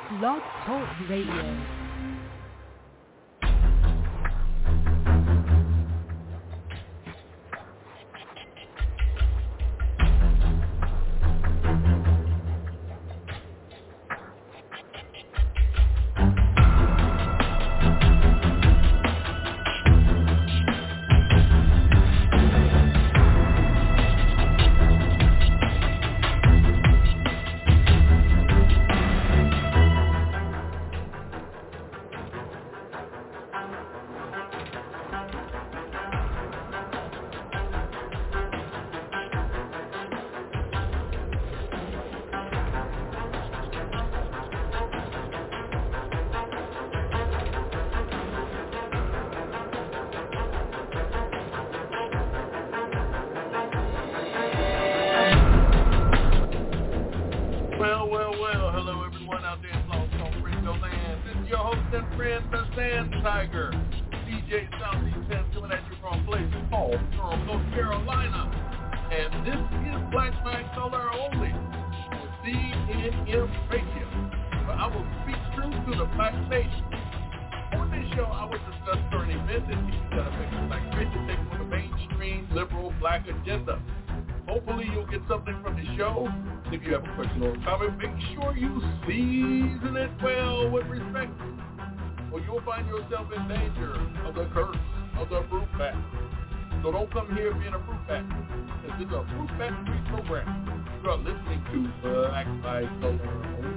Blog Talk Radio. If you have a question or a comment, make sure you season it well with respect, or you'll find yourself in danger of the curse of the fruit bat. So don't come here being a fruit bat. This is a fruit bat free program. You are listening to Black by Color.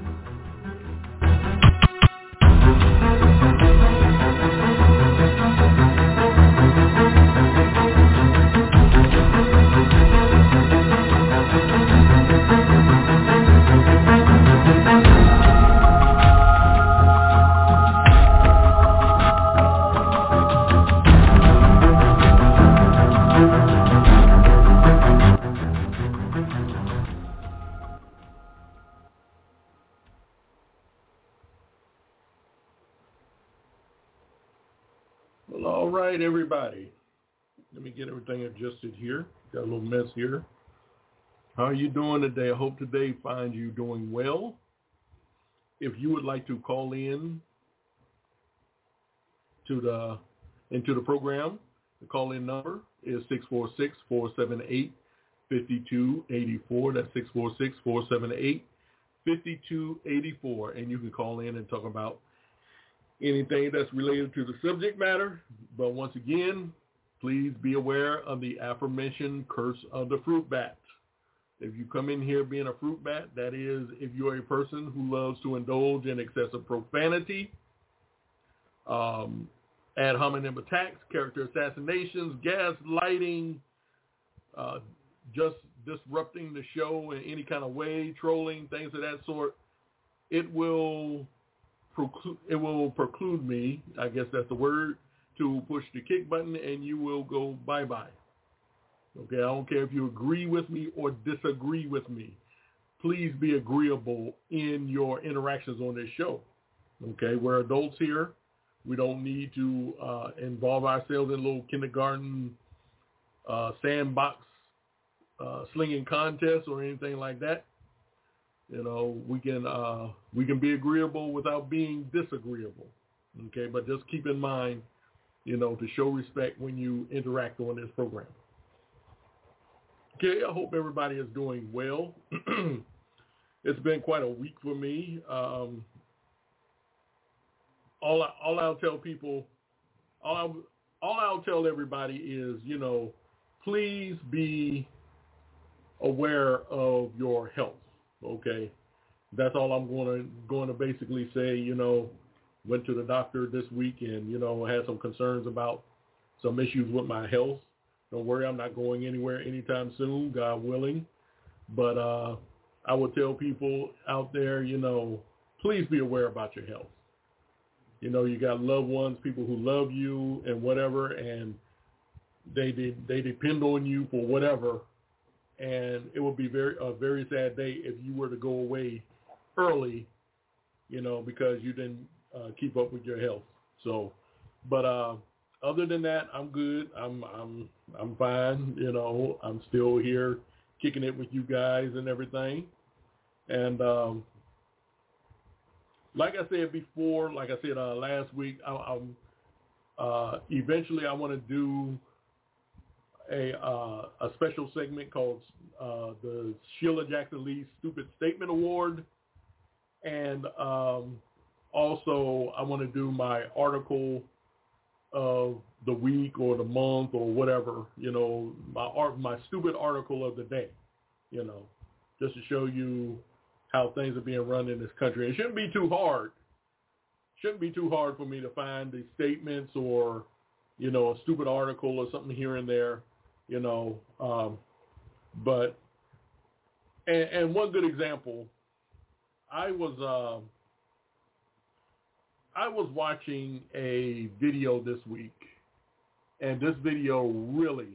Everybody, let me get everything adjusted here. Got a little mess here. How are you doing today? I hope today finds you doing well. If you would like to call in into the program, the call-in number is 646-478-5284. That's 646-478-5284. And you can call in and talk about anything that's related to the subject matter. But once again, please be aware of the aforementioned curse of the fruit bat. If you come in here being a fruit bat, that is, if you're a person who loves to indulge in excessive profanity, ad hominem attacks, character assassinations, gaslighting, just disrupting the show in any kind of way, trolling, things of that sort, it will preclude me, I guess that's the word, to push the kick button and you will go bye-bye. Okay, I don't care if you agree with me or disagree with me. Please be agreeable in your interactions on this show. Okay, we're adults here. We don't need to involve ourselves in a little kindergarten sandbox slinging contests or anything like that. You know, we can be agreeable without being disagreeable. Okay, but just keep in mind, you know, to show respect when you interact on this program. Okay, I hope everybody is doing well. It's been quite a week for me. All I'll tell people, all I'll tell everybody is, you know, please be aware of your health. Okay, that's all I'm going to basically say. You know, went to the doctor this week and, you know, had some concerns about some issues with my health. Don't worry, I'm not going anywhere anytime soon, God willing. But I would tell people out there, you know, please be aware about your health. You know, you got loved ones, people who love you and whatever, and they depend on you for whatever. And it would be a very sad day if you were to go away early, you know, because you didn't keep up with your health. So, but other than that, I'm good. I'm fine. You know, I'm still here kicking it with you guys and everything. And like I said before, like I said last week, eventually I want to do a special segment called the Sheila Jackson Lee Stupid Statement Award, and also I want to do my article of the week or the month or whatever, my stupid article of the day, just to show you how things are being run in this country. It shouldn't be too hard. Shouldn't be too hard for me to find the statements or, a stupid article or something here and there, but and one good example, I was watching a video this week, and this video really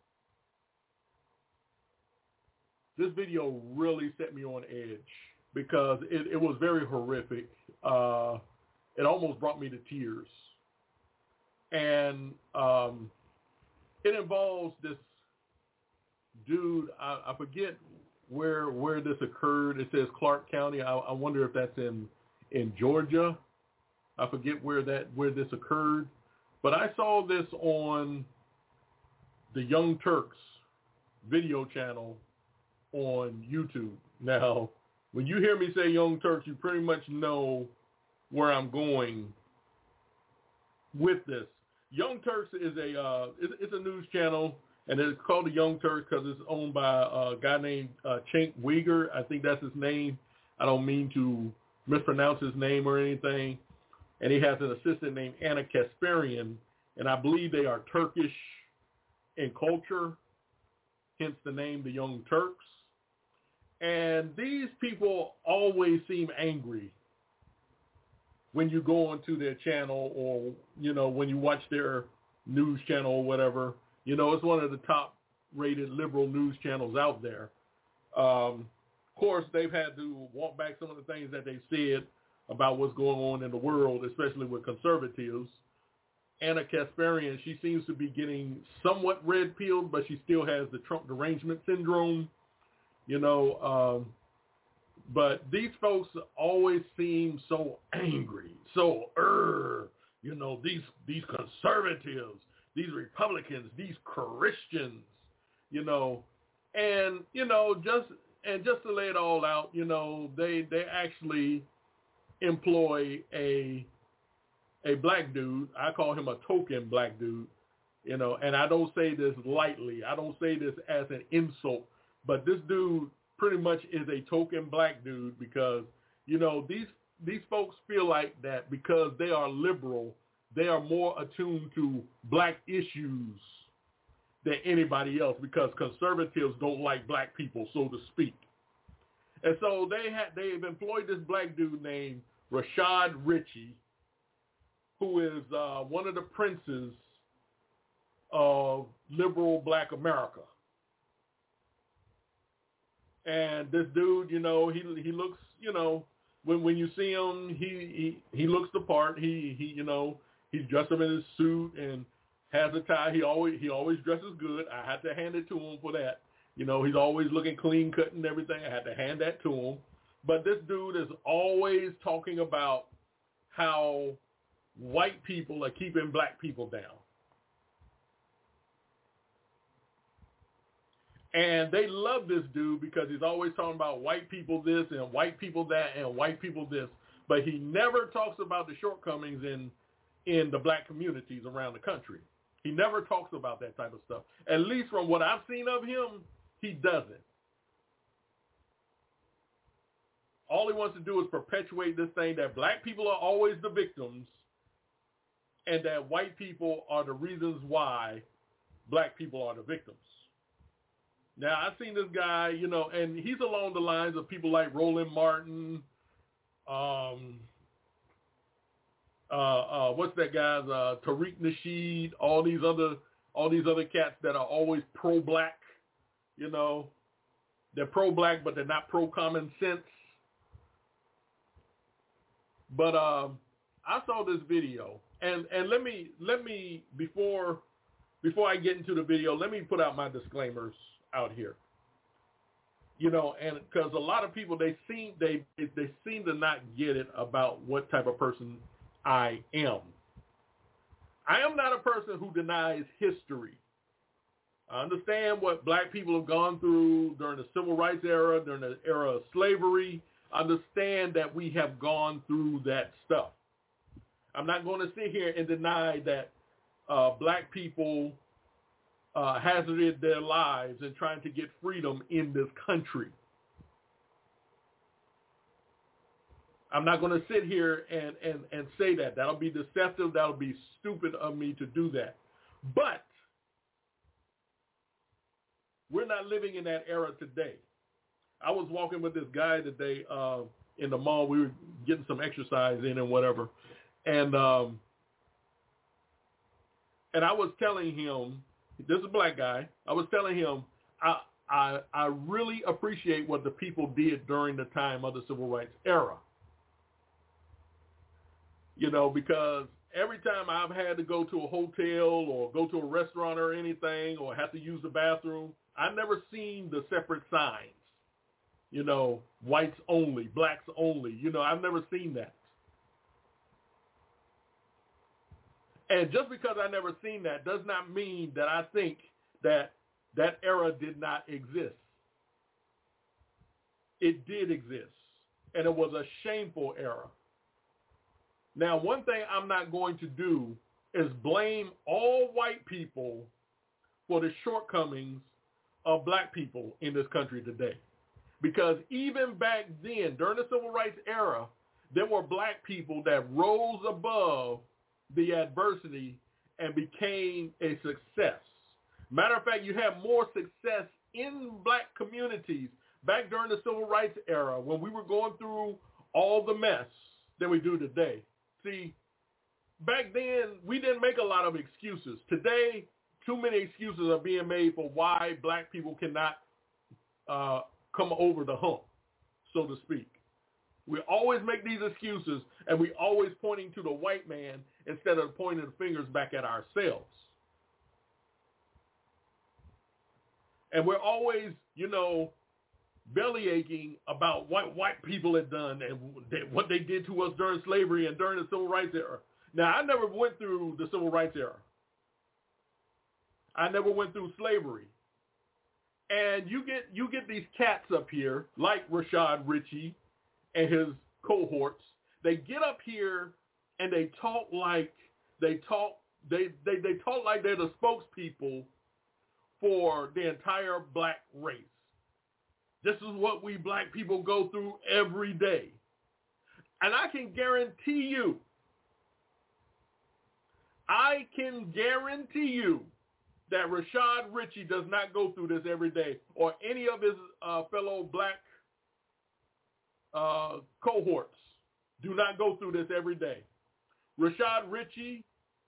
set me on edge because it was very horrific. It almost brought me to tears. And it involves this dude, I forget where this occurred. It says Clark County. I wonder if that's in Georgia. I forget where this occurred. But I saw this on the Young Turks video channel on YouTube. Now, when you hear me say Young Turks, you pretty much know where I'm going with this. Young Turks is it's a news channel, and it's called the Young Turks because it's owned by a guy named Cenk Uygur. I think that's his name. I don't mean to mispronounce his name or anything. And he has an assistant named Anna Kasparian, and I believe they are Turkish in culture, hence the name the Young Turks. And these people always seem angry when you go onto their channel or, when you watch their news channel or whatever. It's one of the top-rated liberal news channels out there. Of course, they've had to walk back some of the things that they said about what's going on in the world, especially with conservatives. Anna Kasparian, she seems to be getting somewhat red-pilled, but she still has the Trump derangement syndrome, but these folks always seem so angry, so, these conservatives, these Republicans, these Christians, and, just to lay it all out, they actually employ a black dude. I call him a token black dude, and I don't say this lightly. I don't say this as an insult, but this dude pretty much is a token black dude because, these folks feel like that because they are liberal, they are more attuned to black issues than anybody else because conservatives don't like black people, so to speak. And so they've employed this black dude named Rashad Ritchie, who is one of the princes of liberal black America. And this dude, he looks, when you see him, he looks the part. He's dressed up in his suit and has a tie. He always dresses good. I had to hand it to him for that. He's always looking clean cut and everything. I had to hand that to him. But this dude is always talking about how white people are keeping black people down. And they love this dude because he's always talking about white people this and white people that and white people this. But he never talks about the shortcomings in the black communities around the country. He never talks about that type of stuff. At least from what I've seen of him, he doesn't. All he wants to do is perpetuate this thing that black people are always the victims and that white people are the reasons why black people are the victims. Now, I've seen this guy, and he's along the lines of people like Roland Martin, what's that guy's, Tariq Nasheed, all these other cats that are always pro-black, They're pro-black, but they're not pro-common sense. But I saw this video, and let me before I get into the video, let me put out my disclaimers out here. You know, and because a lot of people, they seem to not get it about what type of person I am. I am not a person who denies history. I understand what black people have gone through during the civil rights era, during the era of slavery. I understand that we have gone through that stuff. I'm not going to sit here and deny that black people hazarded their lives in trying to get freedom in this country. I'm not going to sit here and say that. That'll be deceptive. That'll be stupid of me to do that. But we're not living in that era today. I was walking with this guy today in the mall. We were getting some exercise in and whatever. And I was telling him, this is a black guy, I was telling him, I really appreciate what the people did during the time of the civil rights era. You know, because every time I've had to go to a hotel or go to a restaurant or anything or have to use the bathroom, I've never seen the separate signs. You know, whites only, blacks only. You know, I've never seen that. And just because I never seen that does not mean that I think that that era did not exist. It did exist, and it was a shameful era. Now, one thing I'm not going to do is blame all white people for the shortcomings of black people in this country today. Because even back then, during the civil rights era, there were black people that rose above the adversity and became a success. Matter of fact, you have more success in black communities back during the civil rights era when we were going through all the mess than we do today. See, back then, we didn't make a lot of excuses. Today, too many excuses are being made for why black people cannot come over the hump, so to speak. We always make these excuses, and we always pointing to the white man instead of pointing the fingers back at ourselves. And we're always, you know, belly aching about what white people had done and what they did to us during slavery and during the civil rights era. Now, I never went through the civil rights era. I never went through slavery. And you get these cats up here like Rashad Ritchie and his cohorts. They get up here and they talk like they talk like they're the spokespeople for the entire black race. This is what we black people go through every day. And I can guarantee you that Rashad Ritchie does not go through this every day, or any of his fellow black cohorts do not go through this every day. Rashad Ritchie,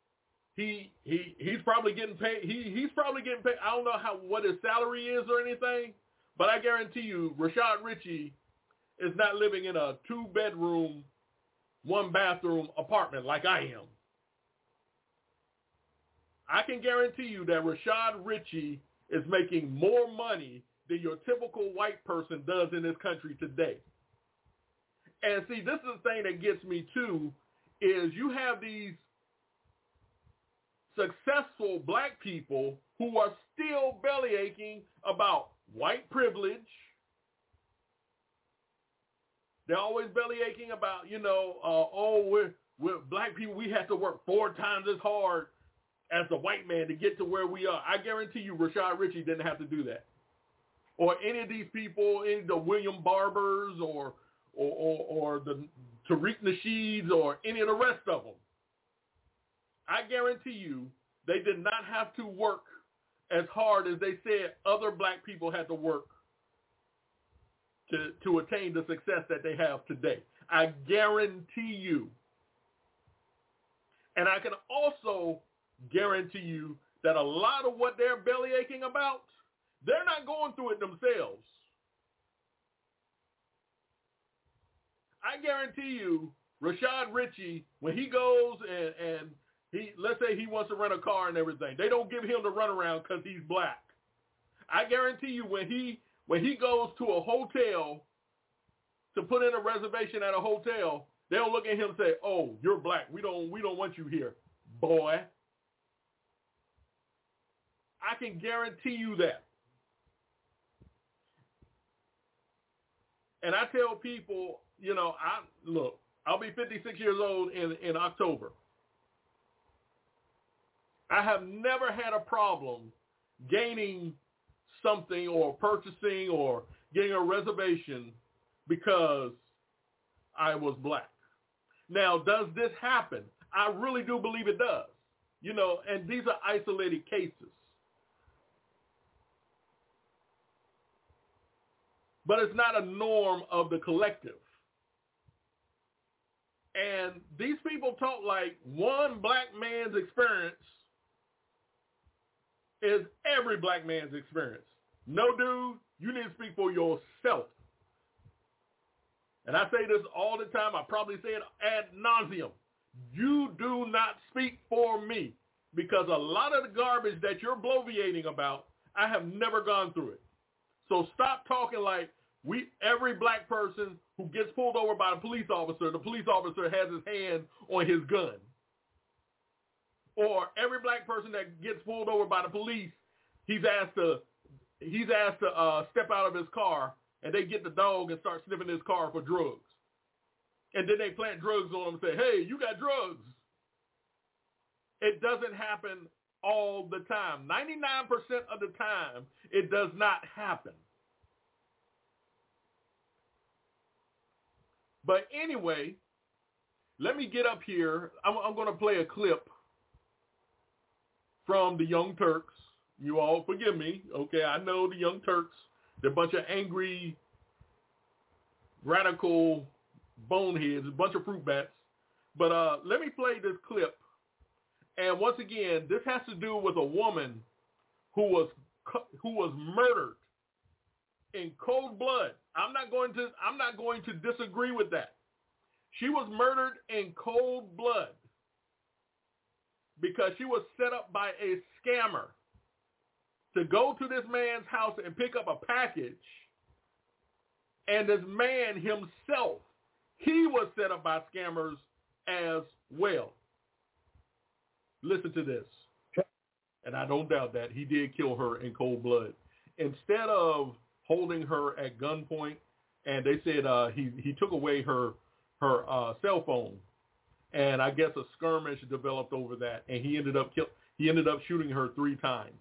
he's probably getting paid. He's probably getting paid. I don't know what his salary is or anything, but I guarantee you, Rashad Ritchie is not living in a 2-bedroom, 1-bathroom apartment like I am. I can guarantee you that Rashad Ritchie is making more money than your typical white person does in this country today. And see, this is the thing that gets me too, is you have these successful black people who are still belly aching about white privilege. They're always belly aching about, you know, we're black people, we have to work 4 times as hard as the white man to get to where we are. I guarantee you Rashad Ritchie didn't have to do that. Or any of these people, any of the William Barbers or the Tariq Nasheeds or any of the rest of them. I guarantee you they did not have to work as hard as they said other black people had to work to attain the success that they have today. I guarantee you. And I can also guarantee you that a lot of what they're belly aching about, they're not going through it themselves. I guarantee you, Rashad Ritchie, when he goes and he, let's say he wants to rent a car and everything, they don't give him the runaround because he's black. I guarantee you when he when he goes to a hotel to put in a reservation at a hotel, they'll look at him and say, "Oh, you're black. We don't want you here, boy." I can guarantee you that. And I tell people, I'll be 56 years old in October. I have never had a problem gaining something or purchasing or getting a reservation because I was black. Now, does this happen? I really do believe it does. And these are isolated cases. But it's not a norm of the collective. And these people talk like one black man's experience is every black man's experience. No, dude, you need to speak for yourself. And I say this all the time. I probably say it ad nauseum. You do not speak for me, because a lot of the garbage that you're bloviating about, I have never gone through it. So stop talking like every black person who gets pulled over by the police officer has his hand on his gun. Or every black person that gets pulled over by the police, he's asked to step out of his car, and they get the dog and start sniffing his car for drugs. And then they plant drugs on him and say, "Hey, you got drugs." It doesn't happen all the time. 99% of the time, it does not happen. But anyway, let me get up here. I'm going to play a clip from the Young Turks. You all forgive me. Okay, I know the Young Turks. They're a bunch of angry, radical boneheads, a bunch of fruit bats. But let me play this clip. And once again, this has to do with a woman who was murdered in cold blood. I'm not going to disagree with that. She was murdered in cold blood because she was set up by a scammer to go to this man's house and pick up a package. And this man himself, he was set up by scammers as well. Listen to this. And I don't doubt that he did kill her in cold blood. Instead of holding her at gunpoint, and they said he took away her cell phone, and I guess a skirmish developed over that, and he ended up shooting her 3 times.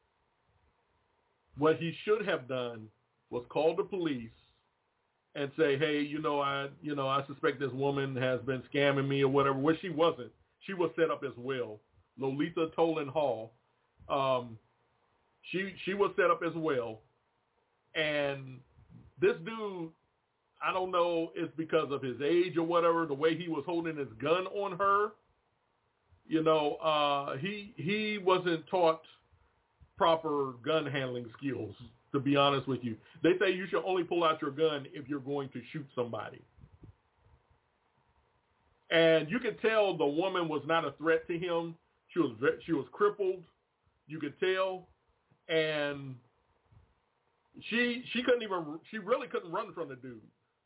What he should have done was call the police and say, "Hey, I suspect this woman has been scamming me or whatever," which she wasn't. She was set up as well. Lolita Tolan Hall. She was set up as well. And this dude, I don't know, it's because of his age or whatever, the way he was holding his gun on her. He wasn't taught proper gun handling skills, to be honest with you. They say you should only pull out your gun if you're going to shoot somebody. And you could tell the woman was not a threat to him. She was crippled. You could tell. And she really couldn't run from the dude.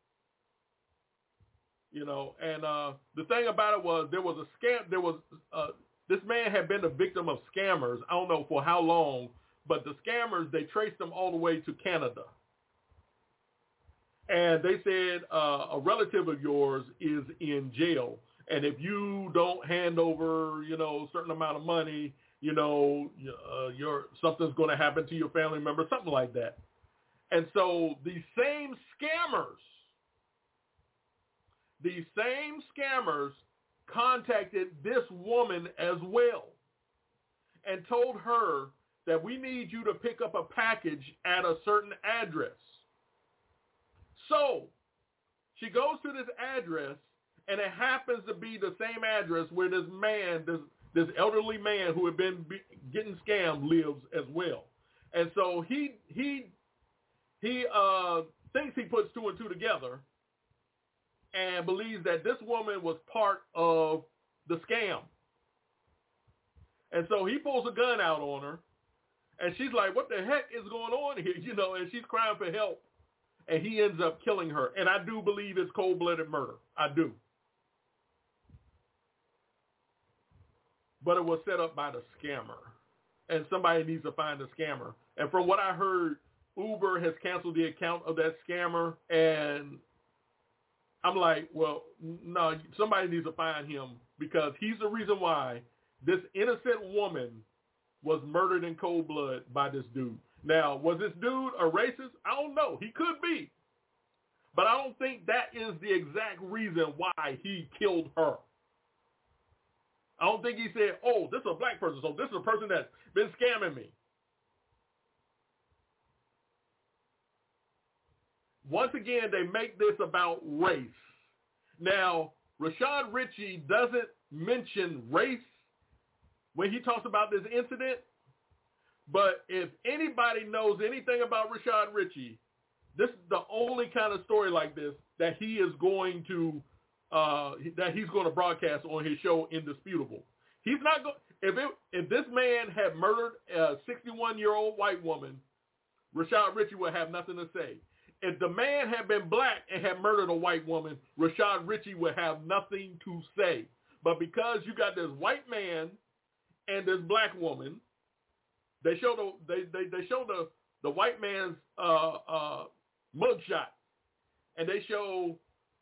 And the thing about it was there was a scam. This man had been the victim of scammers. I don't know for how long, but the scammers, they traced him all the way to Canada. And they said a relative of yours is in jail. And if you don't hand over, a certain amount of money, something's going to happen to your family member, something like that. And so these same scammers contacted this woman as well and told her that we need you to pick up a package at a certain address. So she goes to this address, and it happens to be the same address where this man, this elderly man who had been getting scammed, lives as well. And so he thinks he puts 2 and 2 together and believes that this woman was part of the scam. And so he pulls a gun out on her, And she's like, what the heck is going on here? You know, and she's crying for help. And he ends up killing her. And I do believe it's cold-blooded murder. I do. But it was set up by the scammer. And somebody needs to find the scammer. And from what I heard, Uber has canceled the account of that scammer. And I'm like, well, no, somebody needs to find him because he's the reason why this innocent woman was murdered in cold blood by this dude. Now, was this dude a racist? I don't know. He could be. But I don't think that is the exact reason why he killed her. I don't think he said, oh, this is a black person, so this is a person that's been scamming me. Once again, they make this about race. Now, Rashad Ritchie doesn't mention race when he talks about this incident, but if anybody knows anything about Rashad Ritchie, this is the only kind of story like this that he is going to broadcast on his show Indisputable. He's not going. If this man had murdered a 61-year-old white woman, Rashad Ritchie would have nothing to say. If the man had been black and had murdered a white woman, Rashad Ritchie would have nothing to say. But because you got this white man and this black woman, they show the white man's mugshot, and they show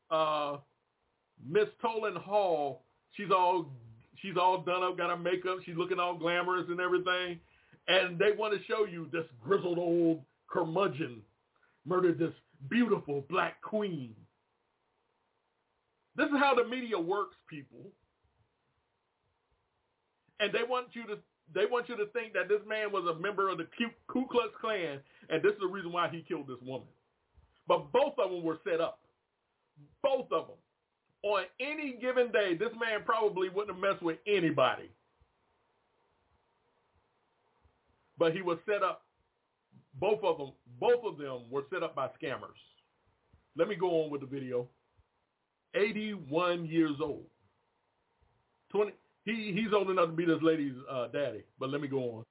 Miss Tolan Hall. She's all done up, got her makeup. She's looking all glamorous and everything, and they want to show you this grizzled old curmudgeon murdered this beautiful black queen. This is how the media works, people. And they want you to think that this man was a member of the Ku Klux Klan, and this is the reason why he killed this woman. But both of them were set up. Both of them. On any given day, this man probably wouldn't have messed with anybody. But he was set up. Both of them were set up by scammers. Let me go on with the video. 81 years old. He's old enough to be this lady's daddy, but let me go on.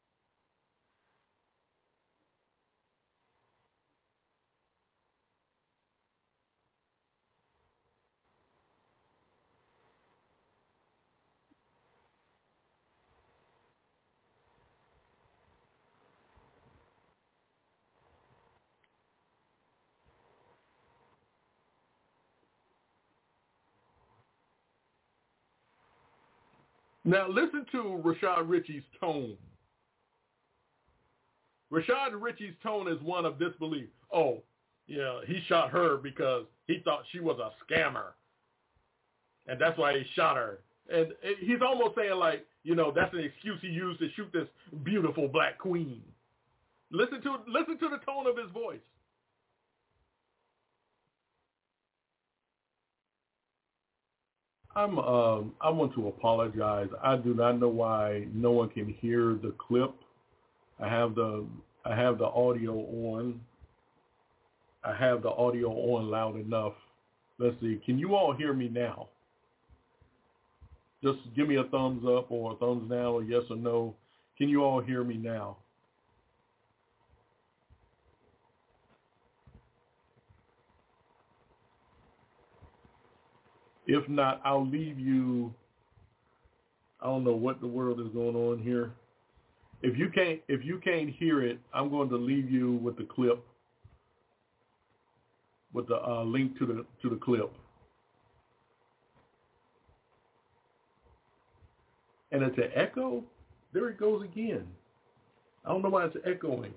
Now listen to Rashad Ritchie's tone. Rashad Ritchie's tone is one of disbelief. Oh, yeah, he shot her because he thought she was a scammer. And that's why he shot her. And he's almost saying like, you know, that's an excuse he used to shoot this beautiful black queen. Listen to the tone of his voice. I want to apologize. I do not know why no one can hear the clip. I have the audio on. I have the audio on loud enough. Let's see. Can you all hear me now? Just give me a thumbs up or a thumbs down or yes or no. Can you all hear me now? If not, I'll leave you. I don't know what the world is going on here. If you can't hear it, I'm going to leave you with the clip, with the link to the clip. And it's an echo. There it goes again. I don't know why it's echoing.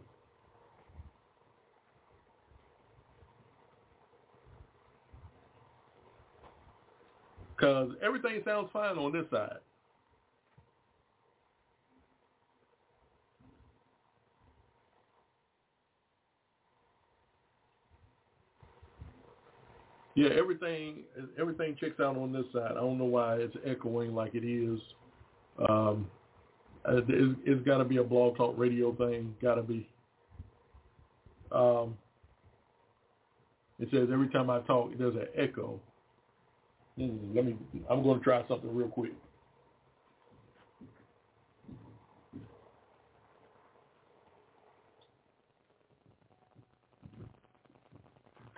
Because everything sounds fine on this side. Yeah, everything checks out on this side. I don't know why it's echoing like it is. It's got to be a Blog Talk Radio thing. Got to be. It says every time I talk, there's an echo. I'm going to try something real quick.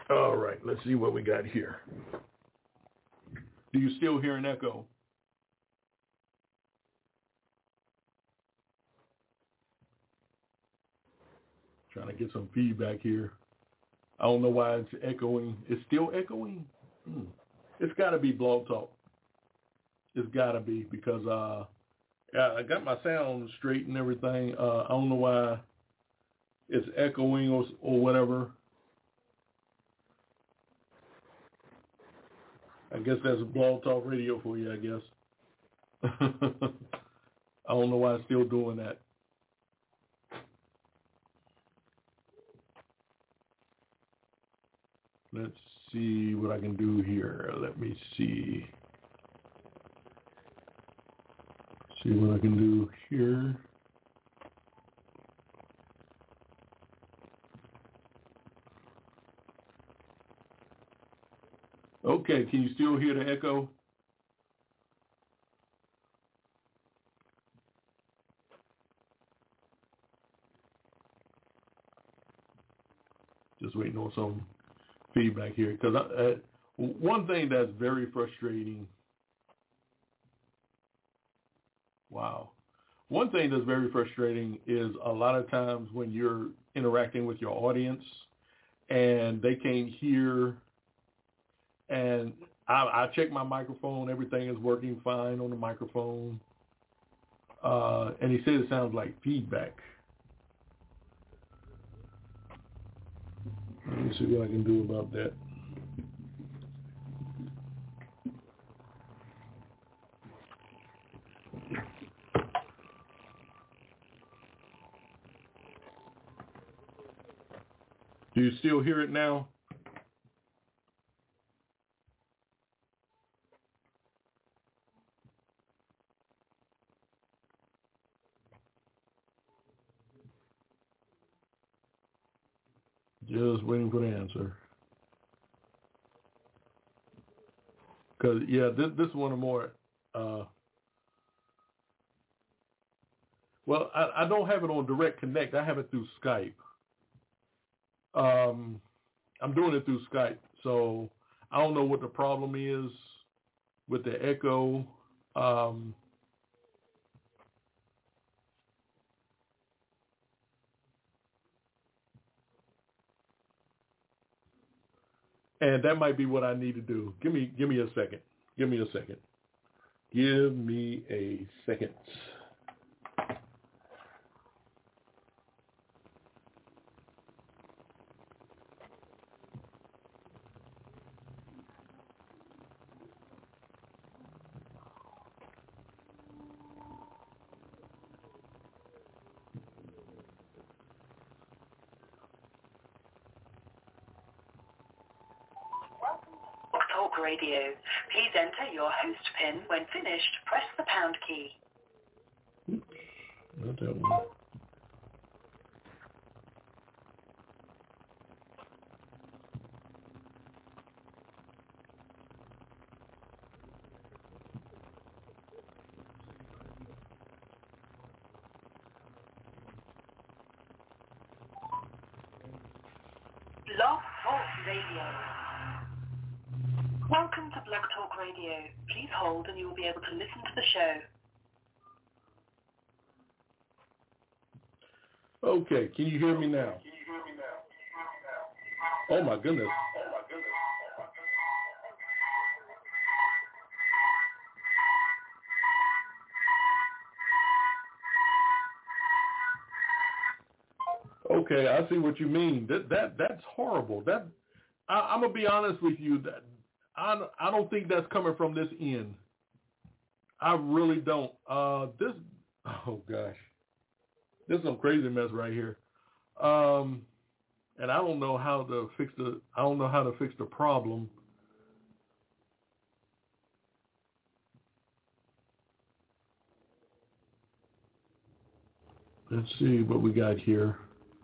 All right, let's see what we got here. Do you still hear an echo? Trying to get some feedback here. I don't know why it's echoing. It's still echoing? It's got to be Blog Talk. It's got to be because I got my sound straight and everything. I don't know why it's echoing or whatever. I guess that's Blog Talk Radio for you, I guess. I don't know why it's still doing that. Let's see what I can do here. Let me see. See what I can do here. Okay, can you still hear the echo? Just waiting on some feedback here, because one thing that's very frustrating. Wow. One thing that's very frustrating is a lot of times when you're interacting with your audience and they can't hear, and I check my microphone, everything is working fine on the microphone, and he said it sounds like feedback. Let me see what I can do about that. Do you still hear it now? Just waiting for the answer. Because, yeah, this is one of more, well, I don't have it on Direct Connect. I have it through Skype. I'm doing it through Skype, so I don't know what the problem is with the echo. And that might be what I need to do. Give me a second. Give me a second. Give me a second. Talk Radio. Please enter your host PIN. When finished, press the pound key. Not that one. Blog Talk Radio. Welcome to Blog Talk Radio. Please hold and you will be able to listen to the show. Okay, can you hear me now? Oh my goodness. Okay, I see what you mean. That's horrible. I'm gonna be honest with you. That I don't think that's coming from this end. I really don't. Oh gosh, this is some crazy mess right here. And I don't know how to fix the problem. Let's see what we got here.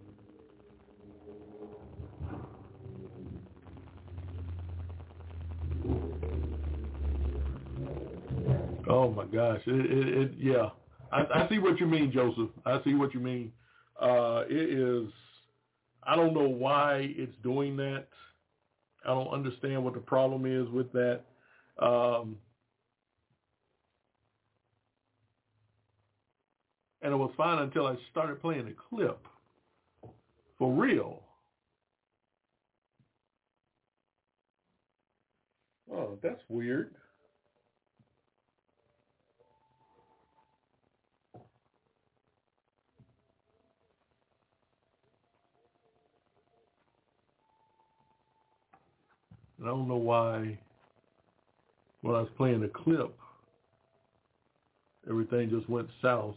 Oh my gosh! Yeah. I see what you mean, Joseph. I see what you mean. It is. I don't know why it's doing that. I don't understand what the problem is with that. And it was fine until I started playing the clip. For real. Oh, that's weird. I don't know why when I was playing the clip, everything just went south.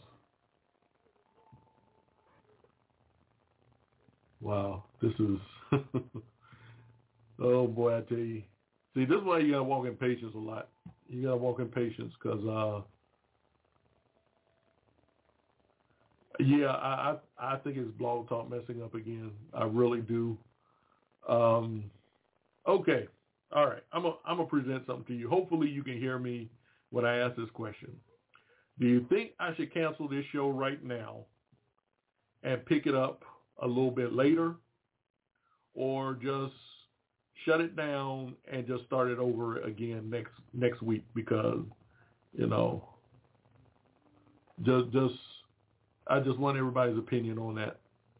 Wow, this is, oh boy, I tell you. See, this is why you got to walk in patience a lot. You got to walk in patience because, yeah, I think it's Blog Talk messing up again. I really do. Okay. All right. I'm gonna present something to you. Hopefully you can hear me when I ask this question. Do you think I should cancel this show right now and pick it up a little bit later, or just shut it down and just start it over again next week? Because, you know, I just want everybody's opinion on that.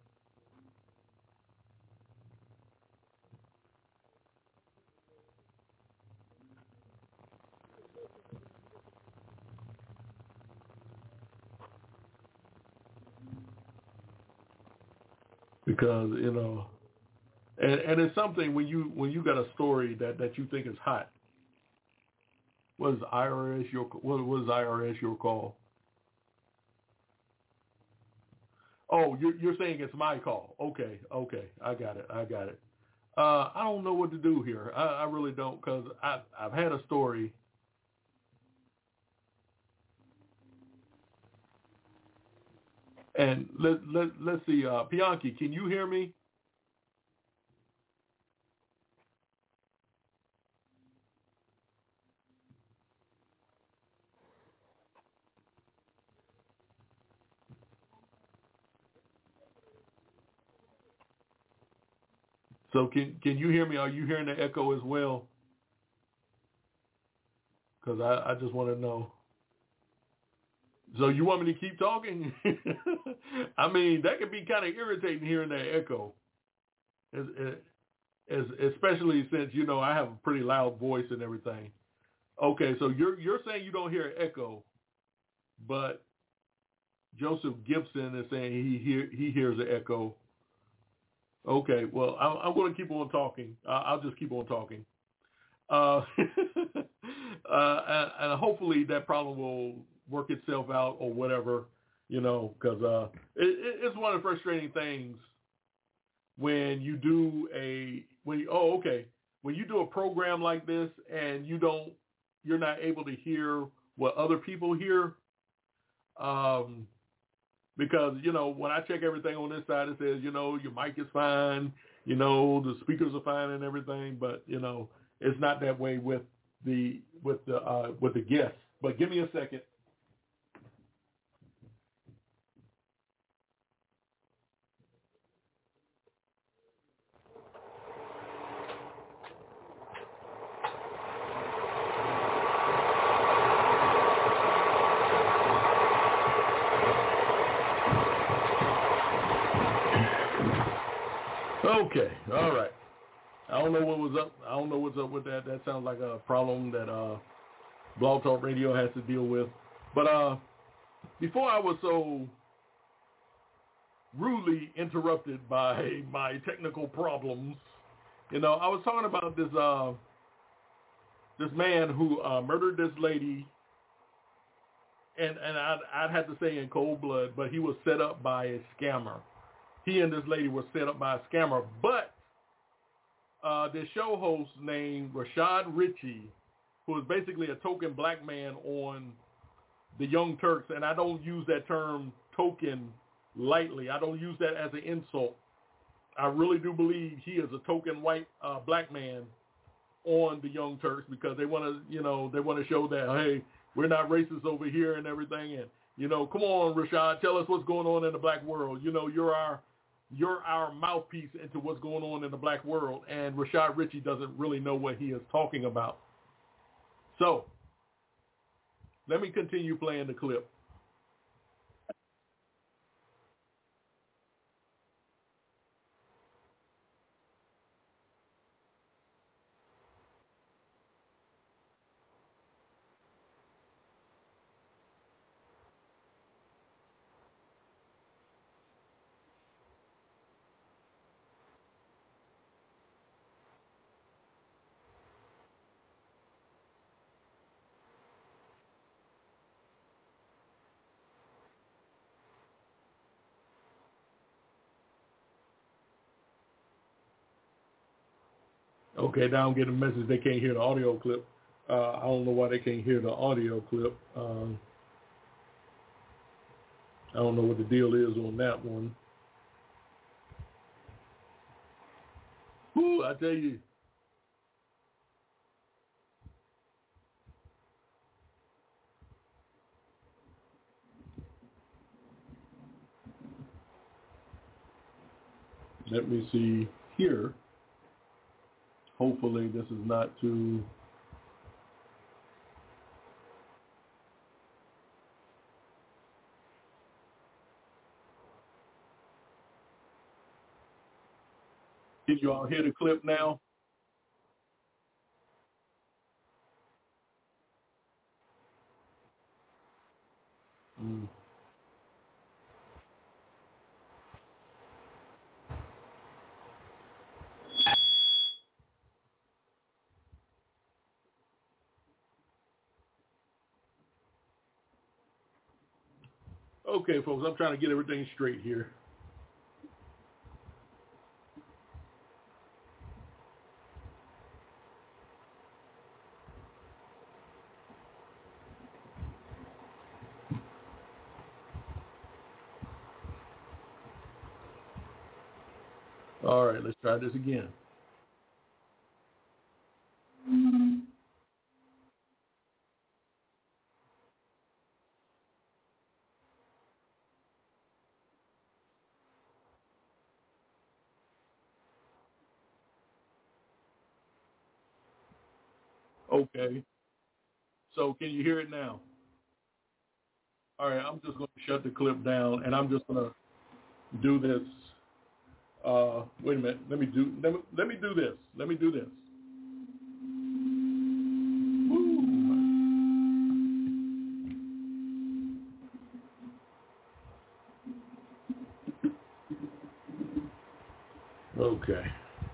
Because, you know, and it's something when you got a story that you think is hot. What is IRS your call? Oh, you're saying it's my call. Okay, I got it. I don't know what to do here. I really don't, because I've had a story. And let's see, Bianchi, can you hear me? So can you hear me? Are you hearing the echo as well? Because I just want to know. So you want me to keep talking? I mean, that could be kind of irritating hearing that echo, especially since, you know, I have a pretty loud voice and everything. Okay, so you're saying you don't hear an echo, but Joseph Gibson is saying he hears an echo. Okay, well, I'm going to keep on talking. I'll just keep on talking. And hopefully that problem will work itself out or whatever, you know, because it's one of the frustrating things when you do when you do a program like this and you're not able to hear what other people hear, because, you know, when I check everything on this side, it says, you know, your mic is fine, you know, the speakers are fine and everything, but, you know, it's not that way with the guests. But give me a second. Okay, all right. I don't know what was up. I don't know what's up with that. That sounds like a problem that Blog Talk Radio has to deal with. But before I was so rudely interrupted by my technical problems, you know, I was talking about this man who murdered this lady, and I'd have to say in cold blood, but he was set up by a scammer. He and this lady were set up by a scammer, but this show host named Rashad Ritchie, who is basically a token black man on the Young Turks, and I don't use that term token lightly. I don't use that as an insult. I really do believe he is a token white black man on the Young Turks, because they want to show that, hey, we're not racist over here and everything. And, you know, come on, Rashad, tell us what's going on in the black world. You know, you're our you're our mouthpiece into what's going on in the black world, and Rashad Ritchie doesn't really know what he is talking about. So let me continue playing the clip. Okay, now I'm getting a message they can't hear the audio clip. I don't know why they can't hear the audio clip. I don't know what the deal is on that one. Whew, I tell you. Let me see here. Hopefully this is not too... Can you all hear the clip now? Mm. Okay, folks, I'm trying to get everything straight here. All right, let's try this again. Okay, so can you hear it now? All right, I'm just going to shut the clip down, and I'm just going to do this. Wait a minute. Let me do this. Let me do this. Okay.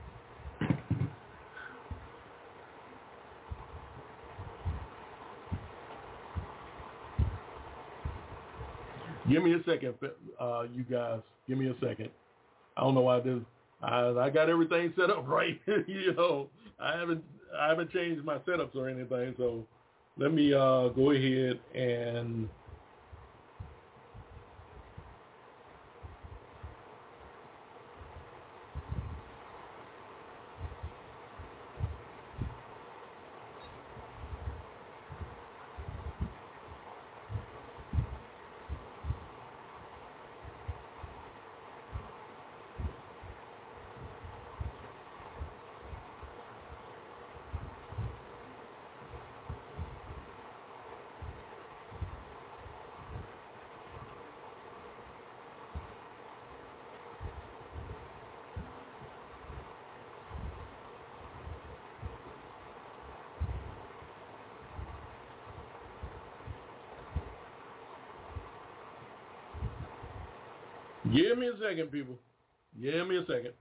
Give me a second, you guys. Give me a second. I don't know why this. I got everything set up right. You know, I haven't changed my setups or anything. So let me go ahead and give me a second, people. Give me a second.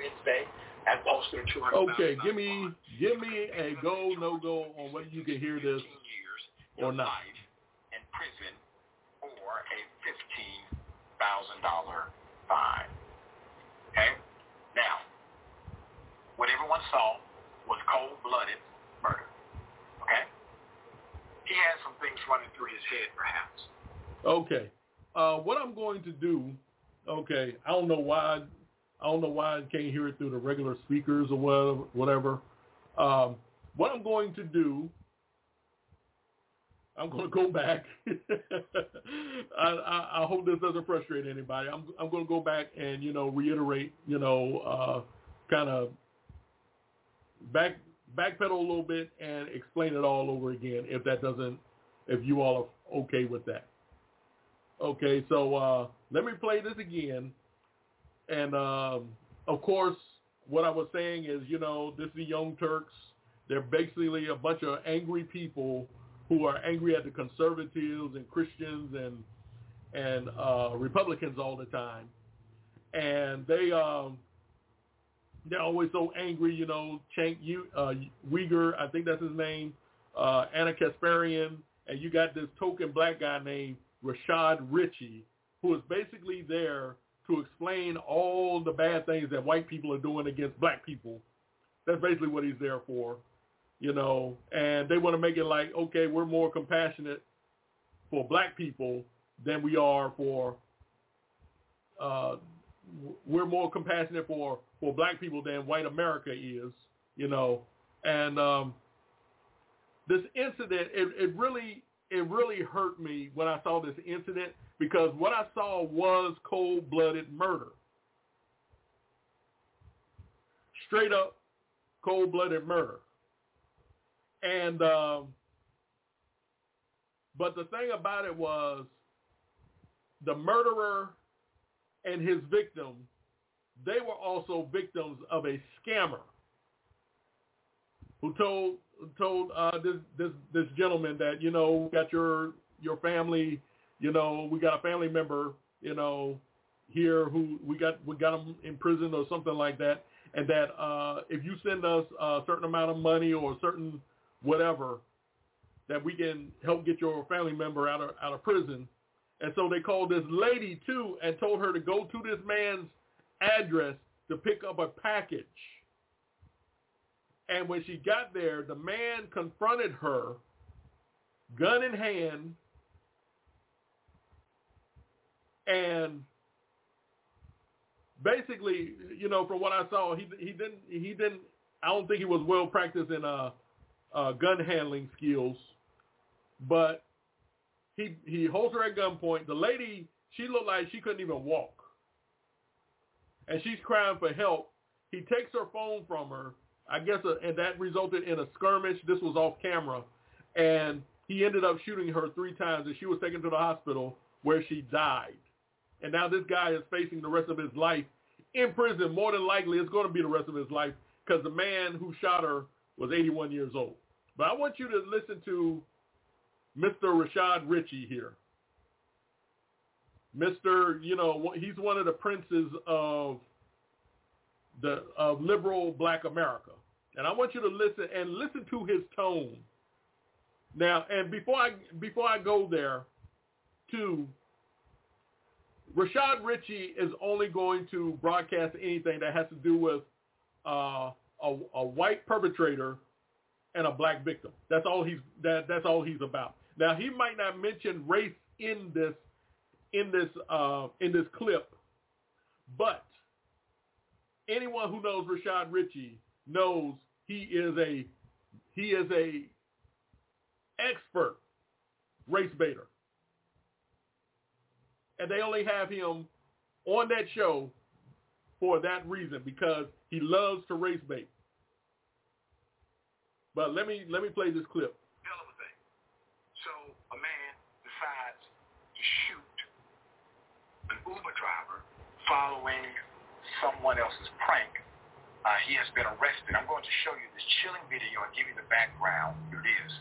Wednesday at posted 200,000. Okay, give me a go, no go on whether you can hear this or not. Life in prison or a $15,000 fine. Okay? Now, what everyone saw was cold-blooded murder. Okay? He had some things running through his head, perhaps. Okay. What I'm going to do, okay, I don't know why I can't hear it through the regular speakers or whatever. What I'm going to do, I'm going to go back. I hope this doesn't frustrate anybody. I'm going to go back and, reiterate, kind of backpedal a little bit and explain it all over again if you all are okay with that. Okay, so let me play this again. And, of course, what I was saying is, this is the Young Turks. They're basically a bunch of angry people who are angry at the conservatives and Christians and Republicans all the time. And they're always so angry, Cenk Uygur, I think that's his name, Ana Kasparian, and you got this token black guy named Rashad Richey, who is basically there to explain all the bad things that white people are doing against black people. That's basically what he's there for, and they want to make it like, okay, we're more compassionate for black people than we are for, we're more compassionate for black people than white America is, and this incident, it really hurt me when I saw this incident, because what I saw was cold-blooded murder. Straight up cold-blooded murder. And, but the thing about it was the murderer and his victim, they were also victims of a scammer who told this gentleman that, we got your family, we got a family member, here who we got him in prison or something like that, and that if you send us a certain amount of money or a certain whatever, that we can help get your family member out of prison. And so they called this lady too and told her to go to this man's address to pick up a package. And when she got there, the man confronted her, gun in hand, and basically, from what I saw, he didn't. I don't think he was well practiced in gun handling skills, but he holds her at gunpoint. The lady, she looked like she couldn't even walk, and she's crying for help. He takes her phone from her, I guess, and that resulted in a skirmish. This was off camera, and he ended up shooting her 3 times, and she was taken to the hospital where she died. And now this guy is facing the rest of his life in prison. More than likely, it's going to be the rest of his life, because the man who shot her was 81 years old. But I want you to listen to Mr. Rashad Richey here. He's one of the princes of liberal black America. And I want you to listen to his tone. Now, and before I go there, too, Rashad Richey is only going to broadcast anything that has to do with a white perpetrator and a black victim. That's all he's about. Now, he might not mention race in this clip, but anyone who knows Rashad Richey knows he is a expert race baiter. And they only have him on that show for that reason, because he loves to race bait. But let me play this clip. Hell of a thing. So a man decides to shoot an Uber driver following someone else's prank. He has been arrested. I'm going to show you this chilling video and give you the background. Here it is.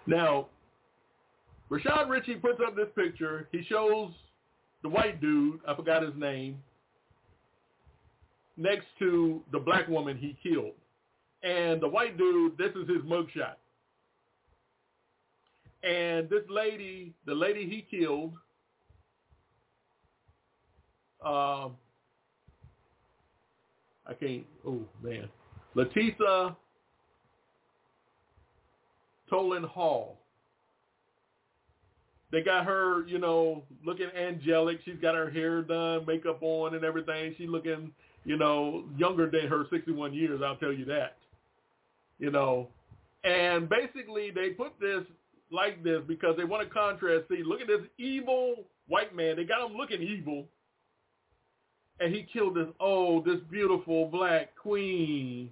Now, Rashad Ritchie puts up this picture. He shows the white dude, I forgot his name, next to the black woman he killed. And the white dude, this is his mugshot. And this lady, the lady he killed, Latisha Tolan Hall. They got her, looking angelic. She's got her hair done, makeup on and everything. She's looking, younger than her 61 years, I'll tell you that. And basically they put this like this because they want to contrast. See, look at this evil white man. They got him looking evil. And he killed this beautiful black queen.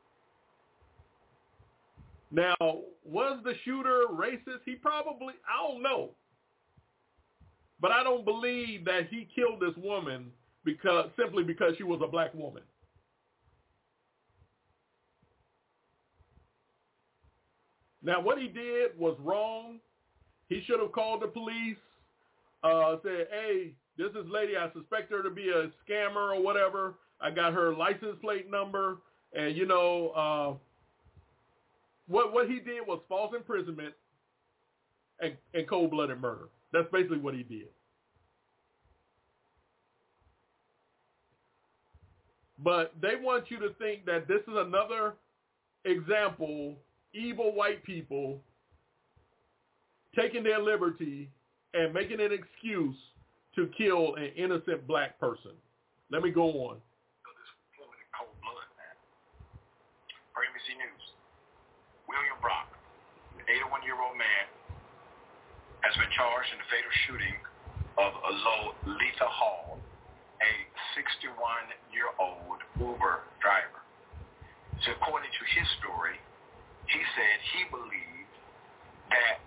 Now, was the shooter racist? He probably, I don't know. But I don't believe that he killed this woman simply because she was a black woman. Now, what he did was wrong. He should have called the police, said, hey, this is lady, I suspect her to be a scammer or whatever. I got her license plate number. And, what he did was false imprisonment and cold-blooded murder. That's basically what he did. But they want you to think that this is another example, evil white people taking their liberty and making an excuse to kill an innocent black person. Let me go on. This woman in cold blood, man. For NBC News, William Brock, an 81-year-old man, has been charged in the fatal shooting of Lolita Hall, a 61-year-old Uber driver. So according to his story, he said he believed that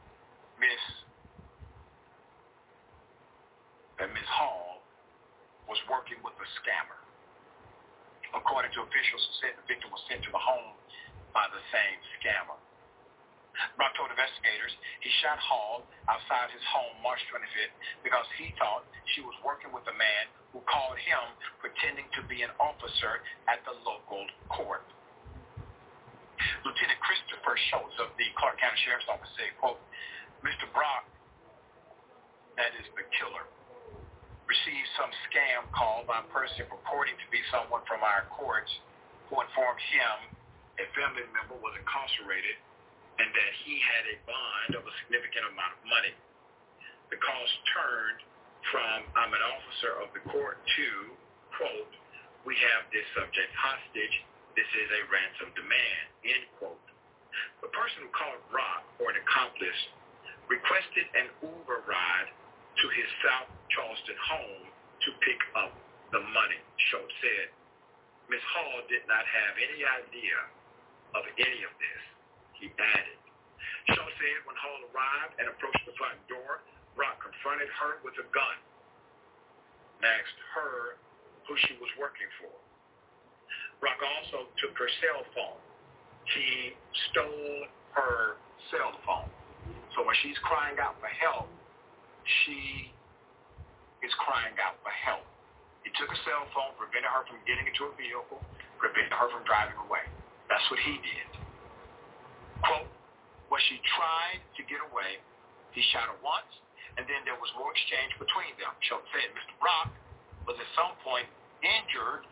Ms. Hall was working with a scammer. According to officials who said the victim was sent to the home by the same scammer. Brock told investigators he shot Hall outside his home March 25th because he thought she was working with a man who called him pretending to be an officer at the local court. Lieutenant Christopher Schultz of the Clark County Sheriff's Office said, quote, Mr. Brock, that is the killer, received some scam call by a person purporting to be someone from our courts who informed him a family member was incarcerated and that he had a bond of a significant amount of money. The calls turned from I'm an officer of the court to, quote, we have this subject hostage. This is a ransom demand, end quote. The person who called Brock, or an accomplice, requested an Uber ride to his South Charleston home to pick up the money, Schultz said. Ms. Hall did not have any idea of any of this, he added. Schultz said when Hall arrived and approached the front door, Brock confronted her with a gun and asked her who she was working for. Brock also took her cell phone. He stole her cell phone. So when she's crying out for help, she is crying out for help. He took her cell phone, prevented her from getting into a vehicle, prevented her from driving away. That's what he did. Quote, when she tried to get away, he shot her once, and then there was more exchange between them. Schultz said Mr. Brock was at some point injured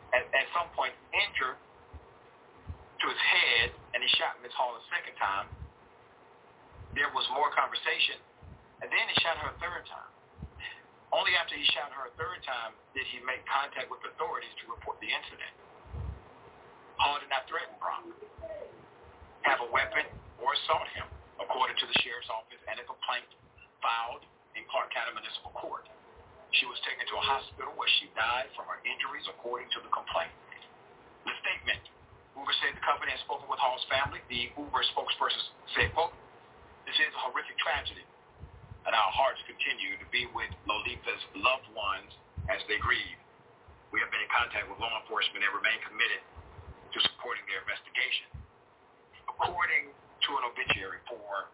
to his head, and he shot Ms. Hall a second time. There was more conversation, and then he shot her a third time. Only after he shot her a third time did he make contact with authorities to report the incident. Hall did not threaten Brock, have a weapon, or assault him, according to the sheriff's office and a complaint filed in Clark County Municipal Court. She was taken to a hospital where she died from her injuries, according to the complaint. The statement, Uber said the company has spoken with Hall's family. The Uber spokesperson said, quote, this is a horrific tragedy, and our hearts continue to be with Lolita's loved ones as they grieve. We have been in contact with law enforcement and remain committed to supporting their investigation. According to an obituary for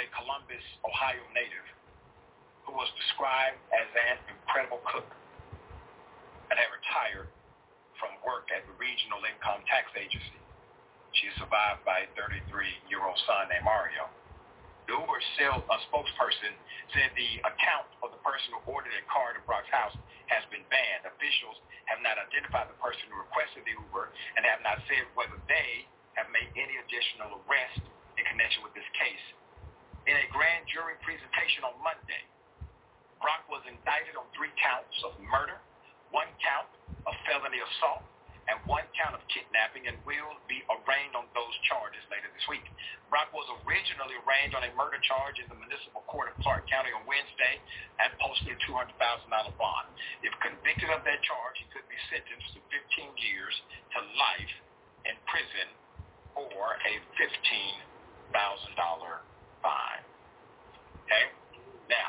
a Columbus, Ohio native who was described as an incredible cook and had retired from work at the Regional Income Tax Agency. She is survived by a 33-year-old son named Mario. The Uber spokesperson said the account of the person who ordered a car to Brock's house has been banned. Officials have not identified the person who requested the Uber and have not said whether they have made any additional arrests in connection with this case. In a grand jury presentation on Monday, Brock was indicted on 3 counts of murder, 1 count of felony assault, and 1 count of kidnapping, and will be arraigned on those charges later this week. Brock was originally arraigned on a murder charge in the municipal court of Clark County on Wednesday and posted a $200,000 bond. If convicted of that charge, he could be sentenced to 15 years to life in prison or a $15,000 fine. Okay? Now.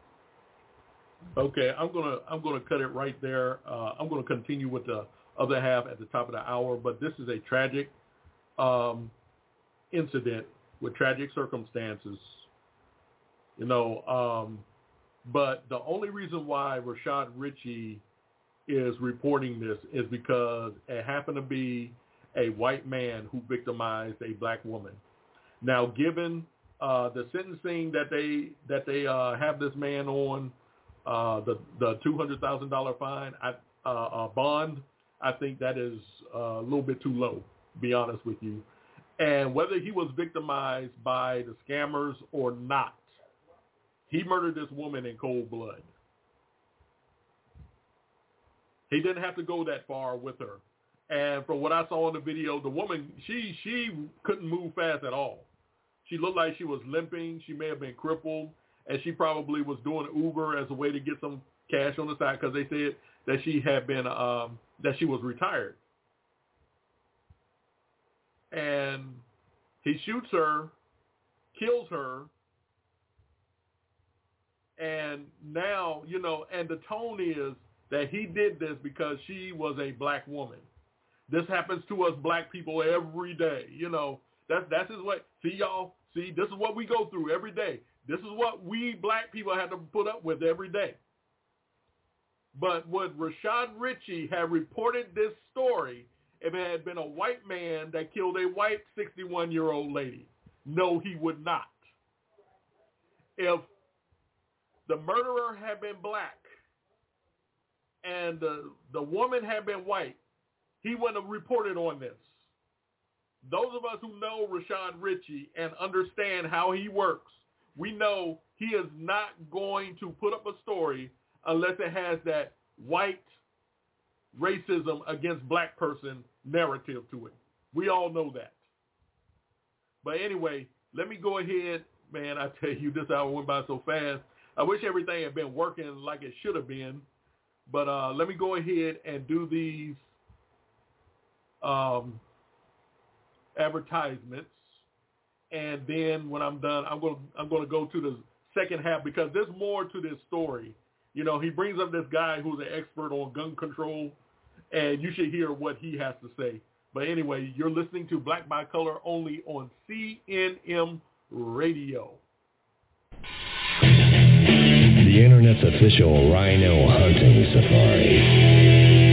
Okay, I'm gonna cut it right there. I'm gonna continue with the other half at the top of the hour, but this is a tragic incident with tragic circumstances, but the only reason why Rashad Ritchie is reporting this is because it happened to be a white man who victimized a black woman. Now, given the sentencing that they have this man on, the $200,000 fine, bond, I think that is a little bit too low, to be honest with you. And whether he was victimized by the scammers or not, he murdered this woman in cold blood. He didn't have to go that far with her. And from what I saw in the video, the woman, she couldn't move fast at all. She looked like she was limping. She may have been crippled. And she probably was doing Uber as a way to get some cash on the side because they said that she had been, that she was retired. And he shoots her, kills her, and now, and the tone is that he did this because she was a black woman. This happens to us black people every day, That's his way. See, y'all? See, this is what we go through every day. This is what we black people have to put up with every day. But would Rashad Ritchie have reported this story if it had been a white man that killed a white 61-year-old lady? No, he would not. If the murderer had been black and the woman had been white, he wouldn't have reported on this. Those of us who know Rashad Ritchie and understand how he works, we know he is not going to put up a story unless it has that white racism against black person narrative to it. We all know that. But anyway, let me go ahead. Man, I tell you, this hour went by so fast. I wish everything had been working like it should have been. But let me go ahead and do these advertisements. And then when I'm done, I'm going to go to the second half because there's more to this story. He brings up this guy who's an expert on gun control, and you should hear what he has to say. But anyway, you're listening to Black by Color only on CNM Radio. The Internet's official rhino hunting safari.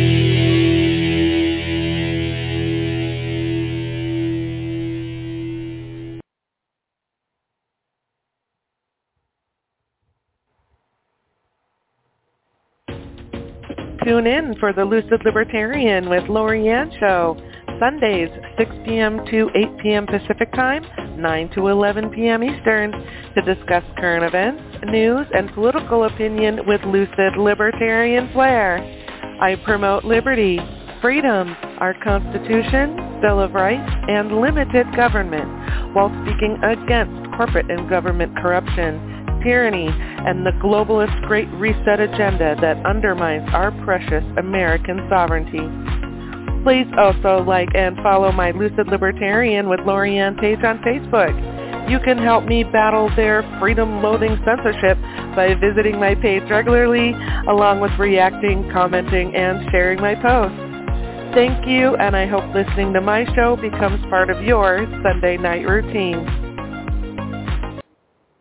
Tune in for the Lucid Libertarian with Lorianne Show, Sundays, 6 p.m. to 8 p.m. Pacific Time, 9 to 11 p.m. Eastern, to discuss current events, news, and political opinion with lucid libertarian flair. I promote liberty, freedom, our Constitution, Bill of Rights, and limited government, while speaking against corporate and government corruption, tyranny, and the globalist Great Reset agenda that undermines our precious American sovereignty. Please also like and follow my Lucid Libertarian with Lorianne page on Facebook. You can help me battle their freedom-loathing censorship by visiting my page regularly, along with reacting, commenting, and sharing my posts. Thank you, and I hope listening to my show becomes part of your Sunday night routine.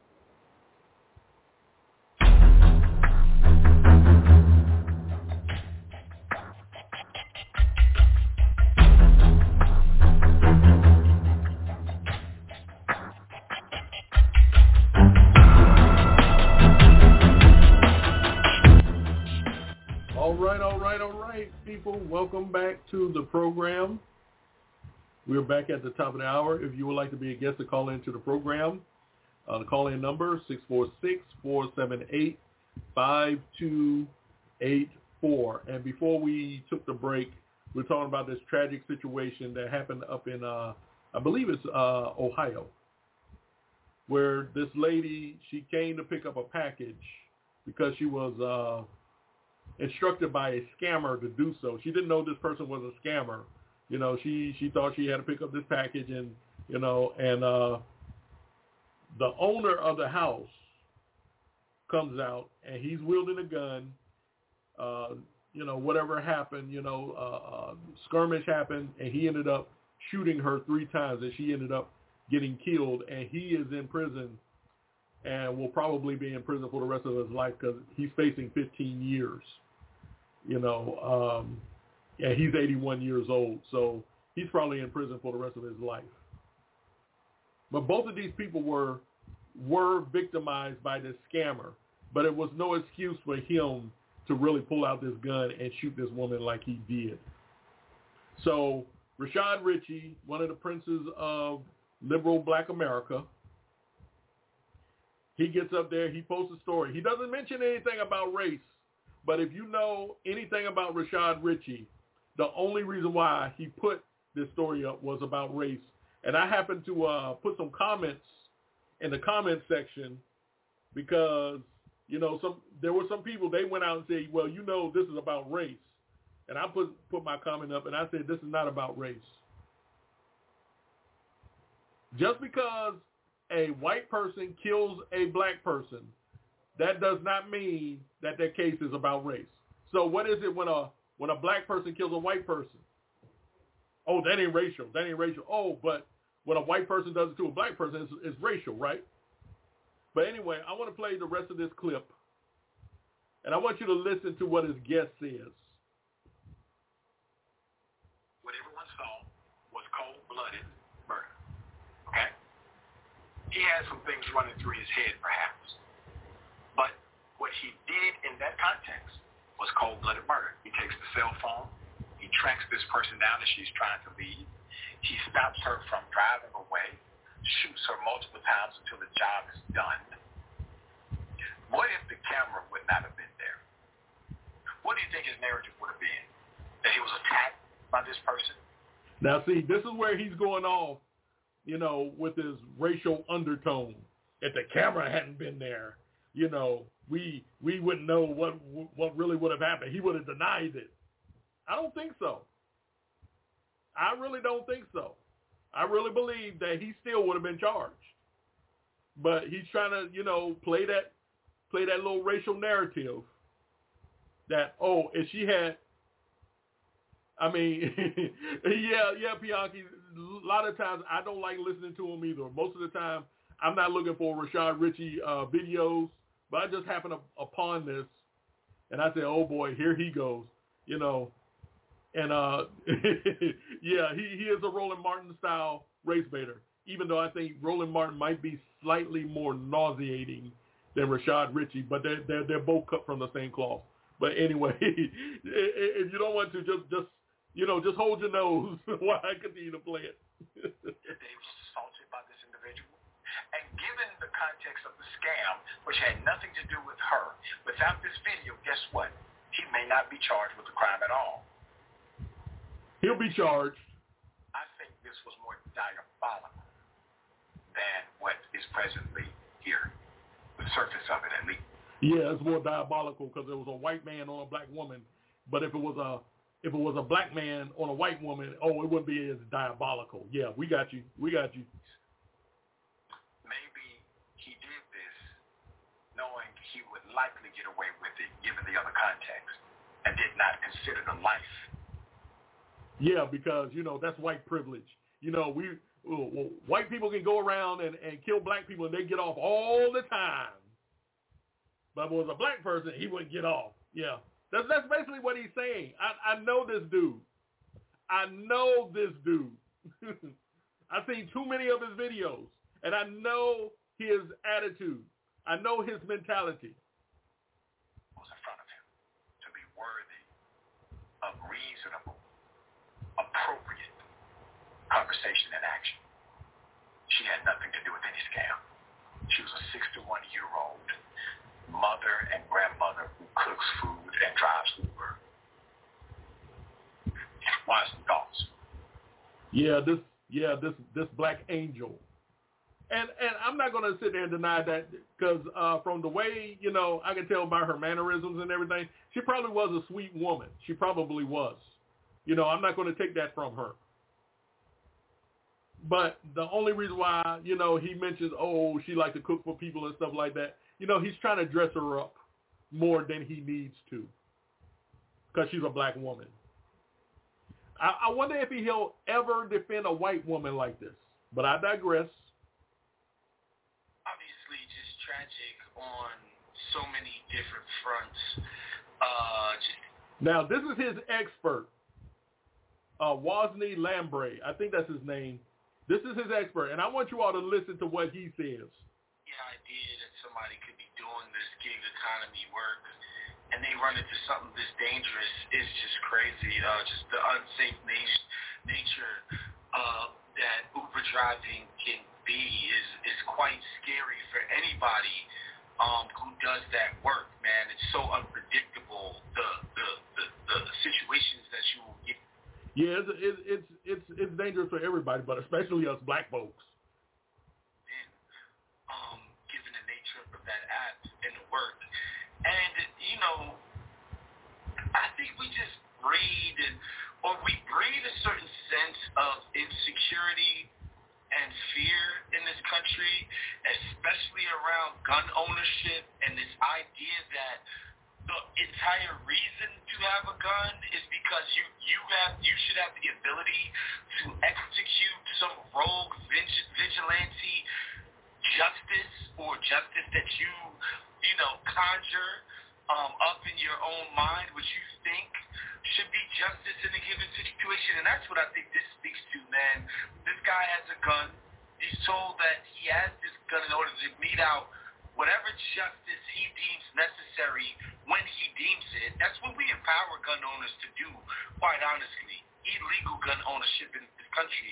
people. Welcome back to the program. We're back at the top of the hour. If you would like to be a guest to call into the program, the call-in number, 646-478-5284. And before we took the break, we're talking about this tragic situation that happened up in, I believe it's Ohio, where this lady, she came to pick up a package because she was instructed by a scammer to do so. She didn't know this person was a scammer. You know, she thought she had to pick up this package, and, you know, and the owner of the house comes out, and he's wielding a gun. You know, whatever happened, you know, skirmish happened, and he ended up shooting her 3 times, and she ended up getting killed, and he is in prison and will probably be in prison for the rest of his life because he's facing 15 years, you know, and he's 81 years old, so he's probably in prison for the rest of his life. But both of these people were victimized by this scammer, but it was no excuse for him to really pull out this gun and shoot this woman like he did. So Rashad Richey, one of the princes of liberal black America, he gets up there, he posts a story. He doesn't mention anything about race, but if you know anything about Rashad Richey, the only reason why he put this story up was about race. And I happened to put some comments in the comment section because, you know, there were some people, they went out and said, well, you know, this is about race. And I put my comment up and I said, this is not about race. Just because a white person kills a black person, that does not mean that their case is about race. So what is it when a black person kills a white person? Oh, that ain't racial. That ain't racial. Oh, but when a white person does it to a black person, it's racial, right? But anyway, I want to play the rest of this clip, and I want you to listen to what his guest says. What everyone saw was cold-blooded murder, okay? He had some things running through his head, perhaps. But what he did in that context was cold-blooded murder. He takes the cell phone. He tracks this person down as she's trying to leave. He stops her from driving away, shoots her multiple times until the job is done. What if the camera would not have been there? What do you think his narrative would have been? That he was attacked by this person? Now, see, this is where he's going off, you know, with his racial undertone. If the camera hadn't been there, you know, we wouldn't know what really would have happened. He would have denied it. I don't think so. I really don't think so. I really believe that he still would have been charged. But he's trying to, you know, play that little racial narrative that, oh, if she had, I mean, yeah, Bianchi, a lot of times I don't like listening to him either. Most of the time I'm not looking for Rashad Richey videos, but I just happened upon this, and I said, oh boy, here he goes, you know. And, yeah, he is a Roland Martin-style race baiter, even though I think Roland Martin might be slightly more nauseating than Rashad Richey, but they're both cut from the same cloth. But anyway, if you don't want to, just hold your nose while I continue to play it. They were assaulted by this individual. And given the context of the scam, which had nothing to do with her, without this video, guess what? He may not be charged with the crime at all. He'll be charged. I think this was more diabolical than what is presently here. The surface of it, at least. Yeah, it's more diabolical because it was a white man on a black woman. But if it was a black man on a white woman, oh, it wouldn't be as diabolical. Yeah, we got you. Maybe he did this knowing he would likely get away with it given the other context and did not consider the life. Yeah, because, you know, that's white privilege. You know, white people can go around and kill black people and they get off all the time. But if it was a black person, he wouldn't get off. Yeah. That's basically what he's saying. I know this dude. I've seen too many of his videos, and I know his attitude. I know his mentality. Was in front of him to be worthy of reasonable, appropriate conversation and action. She had nothing to do with any scam. She was a 61-year-old mother and grandmother who cooks food and drives Uber. Why some thoughts? This black angel. And I'm not going to sit there and deny that, because from the way, I can tell by her mannerisms and everything, she probably was a sweet woman. She probably was. I'm not going to take that from her. But the only reason why, he mentions, she likes to cook for people and stuff like that, he's trying to dress her up more than he needs to, because she's a black woman. I wonder if he'll ever defend a white woman like this. But I digress. Obviously, just tragic on so many different fronts. Now, this is his expert, Wosny Lambre. I think that's his name. This is his expert, and I want you all to listen to what he says. The idea that somebody could be doing this gig economy work and they run into something this dangerous is just crazy. Just the unsafe nature that Uber driving can be is quite scary for anybody who does that work, man. It's so unpredictable, the situations that you will get. Yeah, it's dangerous for everybody, but especially us black folks. And given the nature of that app and the work, and I think we just breed a certain sense of insecurity and fear in this country, especially around gun ownership and this idea that the entire reason to have a gun is because you should have the ability to execute some rogue vigilante justice or justice that you conjure up in your own mind, which you think should be justice in a given situation. And that's what I think this speaks to, man. This guy has a gun. He's told that he has this gun in order to mete out whatever justice he deems necessary when he deems it. That's what we empower gun owners to do, quite honestly. Illegal gun ownership in this country.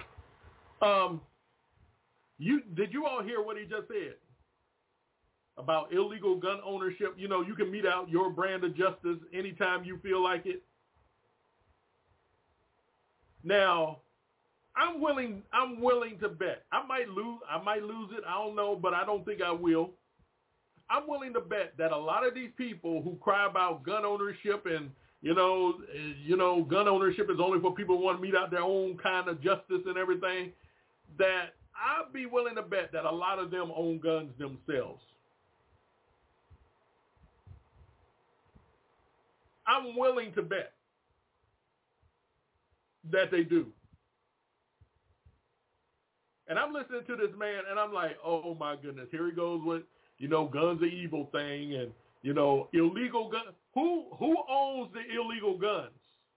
Did you all hear what he just said about illegal gun ownership? You can mete out your brand of justice anytime you feel like it. Now, I'm willing to bet. I might lose it. I don't know, but I don't think I will. I'm willing to bet that a lot of these people who cry about gun ownership and gun ownership is only for people who want to mete out their own kind of justice and everything, that I'd be willing to bet that a lot of them own guns themselves. I'm willing to bet that they do. And I'm listening to this man, and I'm like, oh, my goodness, here he goes with, guns are evil thing and, illegal guns. Who owns the illegal guns?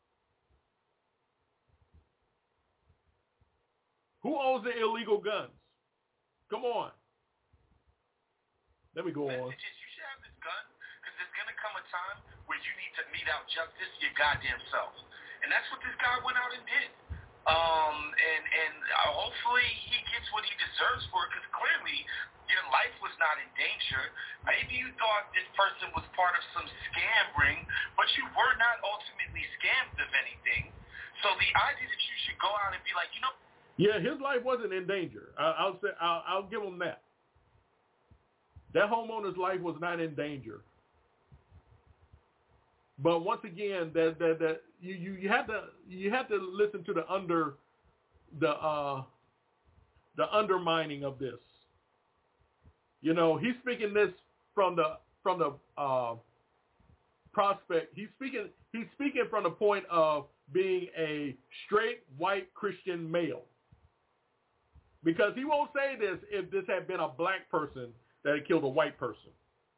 Who owns the illegal guns? Come on. Let me go on. You should have this gun because there's going to come a time where you need to mete out justice your goddamn self. And that's what this guy went out and did. And hopefully he gets what he deserves for it, because clearly your life was not in danger. Maybe you thought this person was part of some scam ring, but you were not ultimately scammed of anything. So the idea that you should go out and be like, Yeah, his life wasn't in danger. I'll give him that. That homeowner's life was not in danger. But once again, that you have to listen to the undermining of this. He's speaking this from the prospect. He's speaking from the point of being a straight white Christian male. Because he won't say this if this had been a black person that had killed a white person.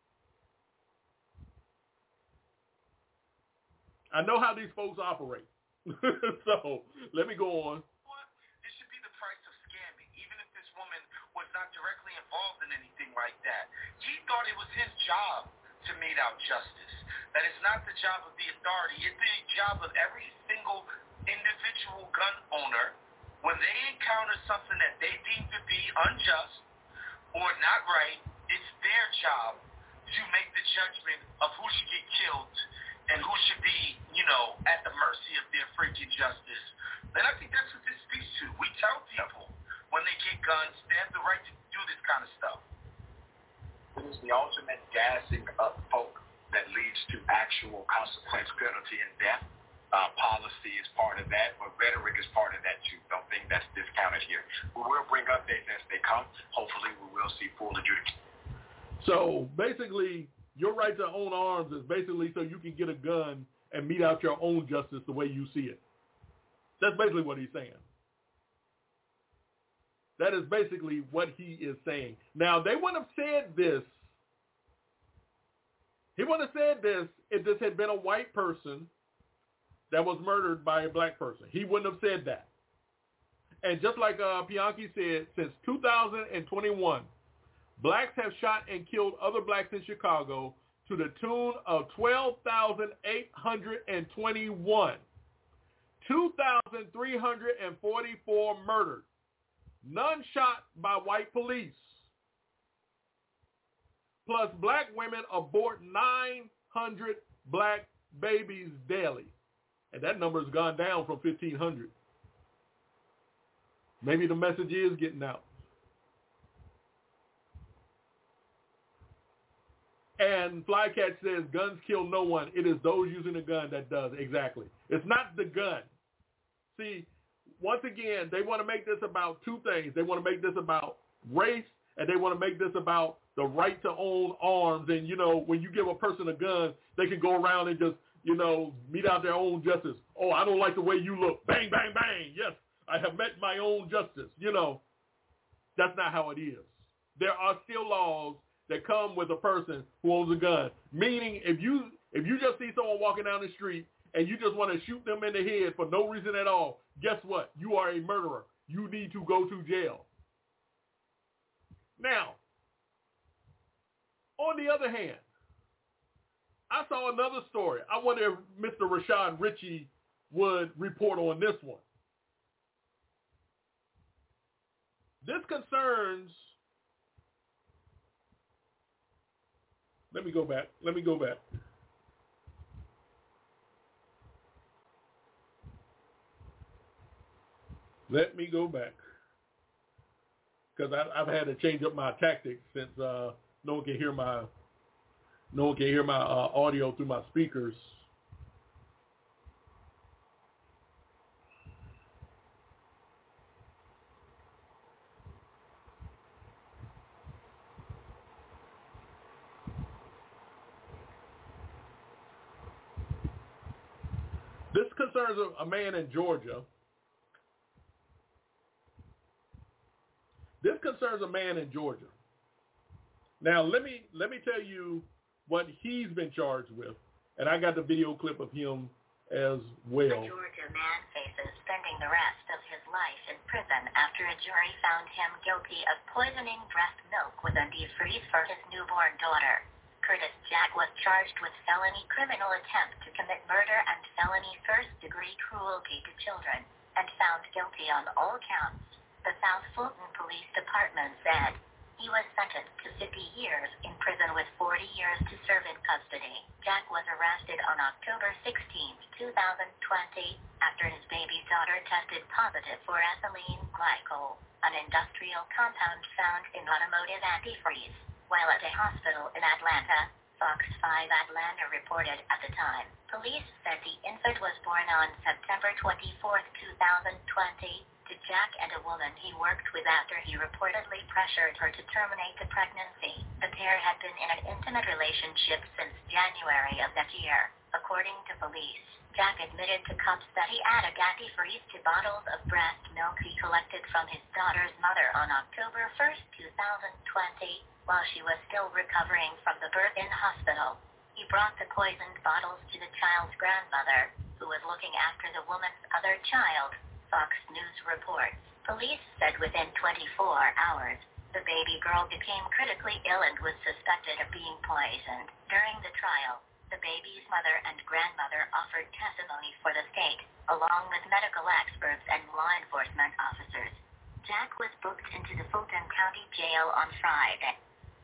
I know how these folks operate. So let me go on. This should be the price of scamming, even if this woman was not directly involved in anything like that. He thought it was his job to mete out justice. that it's not the job of the authority. It's the job of every single individual gun owner when they encounter something that they deem to be unjust or not right. It's their job to make the judgment of who should get killed and who should be, at the mercy of their freaking justice. And I think that's what this speaks to. We tell people when they get guns, they have the right to do this kind of stuff. It is the ultimate gassing up folk that leads to actual consequence, penalty, and death. Policy is part of that, but rhetoric is part of that too. Don't think that's discounted here. We will bring updates as they come. Hopefully we will see full adjudication. So basically, your right to own arms is basically so you can get a gun and mete out your own justice the way you see it. That's basically what he's saying. That is basically what he is saying. Now, they wouldn't have said this. He wouldn't have said this if this had been a white person that was murdered by a black person. He wouldn't have said that. And just like Bianchi said, since 2021, blacks have shot and killed other blacks in Chicago to the tune of 12,821. 2,344 murdered. None shot by white police. Plus, black women abort 900 black babies daily. And that number has gone down from 1,500. Maybe the message is getting out. And Flycat says, guns kill no one. It is those using a gun that does. Exactly. It's not the gun. See, once again, they want to make this about two things. They want to make this about race, and they want to make this about the right to own arms. And, when you give a person a gun, they can go around and just, mete out their own justice. Oh, I don't like the way you look. Bang, bang, bang. Yes, I have met my own justice. That's not how it is. There are still laws that come with a person who owns a gun. Meaning, if you just see someone walking down the street and you just want to shoot them in the head for no reason at all, guess what? You are a murderer. You need to go to jail. Now, on the other hand, I saw another story. I wonder if Mr. Rashad Ritchie would report on this one. This concerns... Let me go back. Let me go back because I've had to change up my tactics since no one can hear my audio through my speakers. This concerns a man in Georgia. Now, let me tell you what he's been charged with, and I got the video clip of him as well. A Georgia man faces spending the rest of his life in prison after a jury found him guilty of poisoning breast milk with antifreeze for his newborn daughter. Curtis Jack was charged with felony criminal attempt to commit murder and felony first-degree cruelty to children, and found guilty on all counts. The South Fulton Police Department said he was sentenced to 50 years in prison with 40 years to serve in custody. Jack was arrested on October 16, 2020, after his baby daughter tested positive for ethylene glycol, an industrial compound found in automotive antifreeze, while at a hospital in Atlanta. Fox 5 Atlanta reported at the time. Police said the infant was born on September 24, 2020, to Jack and a woman he worked with after he reportedly pressured her to terminate the pregnancy. The pair had been in an intimate relationship since January of that year. According to police, Jack admitted to cops that he added antifreeze to bottles of breast milk he collected from his daughter's mother on October 1, 2020, while she was still recovering from the birth-in hospital. He brought the poisoned bottles to the child's grandmother, who was looking after the woman's other child, Fox News reports. Police said within 24 hours, the baby girl became critically ill and was suspected of being poisoned. During the trial, The baby's mother and grandmother offered testimony for the state, along with medical experts and law enforcement officers. Jack was booked into the Fulton County Jail on Friday.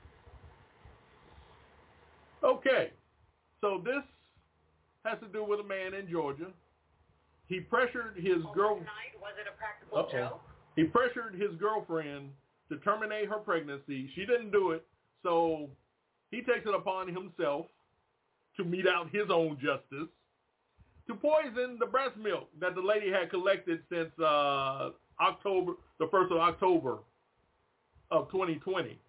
Okay, so this has to do with a man in Georgia. He pressured his girlfriend. Was it a practical joke? He pressured his girlfriend to terminate her pregnancy. She didn't do it, so he takes it upon himself to mete out his own justice to poison the breast milk that the lady had collected since the 1st of October of 2020.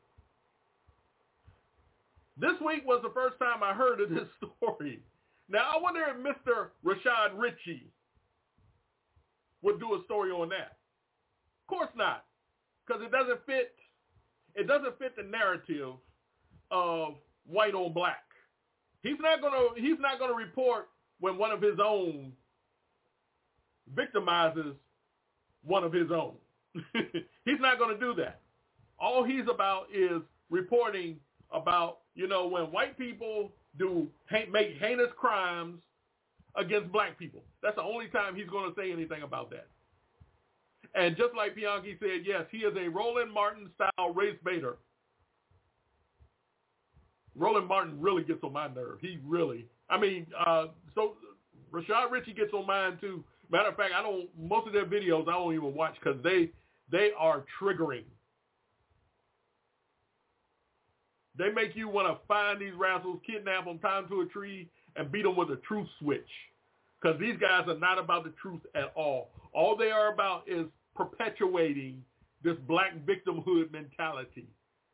This week was the first time I heard of this story. Now, I wonder if Mr. Rashad Ritchie would do a story on that. Of course not, because it doesn't fit the narrative of white on black. He's not gonna report when one of his own victimizes one of his own. He's not gonna do that. All he's about is reporting about, when white people make heinous crimes against black people. That's the only time he's going to say anything about that. And just like Bianchi said, yes, he is a Roland Martin-style race baiter. Roland Martin really gets on my nerve. So Rashad Ritchie gets on mine too. Matter of fact, most of their videos I don't even watch because they are triggering. They make you want to find these rascals, kidnap them, tie them to a tree, and beat them with a truth switch. Because these guys are not about the truth at all. All they are about is perpetuating this black victimhood mentality.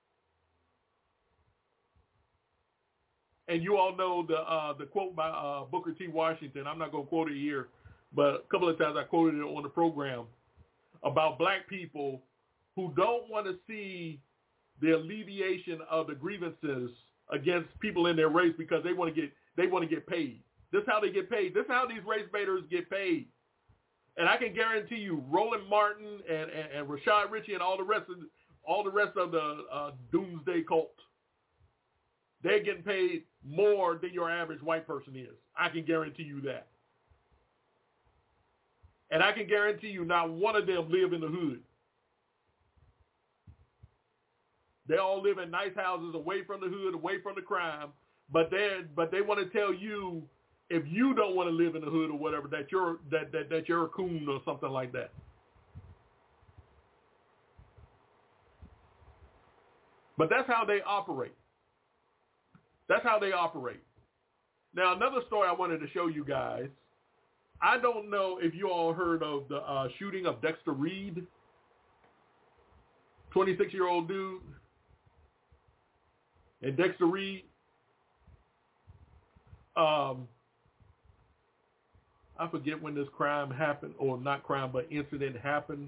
And you all know the quote by Booker T. Washington. I'm not going to quote it here, but a couple of times I quoted it on the program about black people who don't want to see the alleviation of the grievances against people in their race because they want to get paid. This is how they get paid. This is how these race baiters get paid. And I can guarantee you, Roland Martin and Rashad Ritchie and all the rest of the doomsday cult, they're getting paid more than your average white person is. I can guarantee you that. And I can guarantee you not one of them live in the hood. They all live in nice houses away from the hood, away from the crime, but they want to tell you if you don't want to live in the hood or whatever that you're a coon or something like that. But that's how they operate. That's how they operate. Now, another story I wanted to show you guys. I don't know if you all heard of the shooting of Dexter Reed, 26-year-old dude. And Dexter Reed, I forget when this crime happened, or not crime, but incident happened.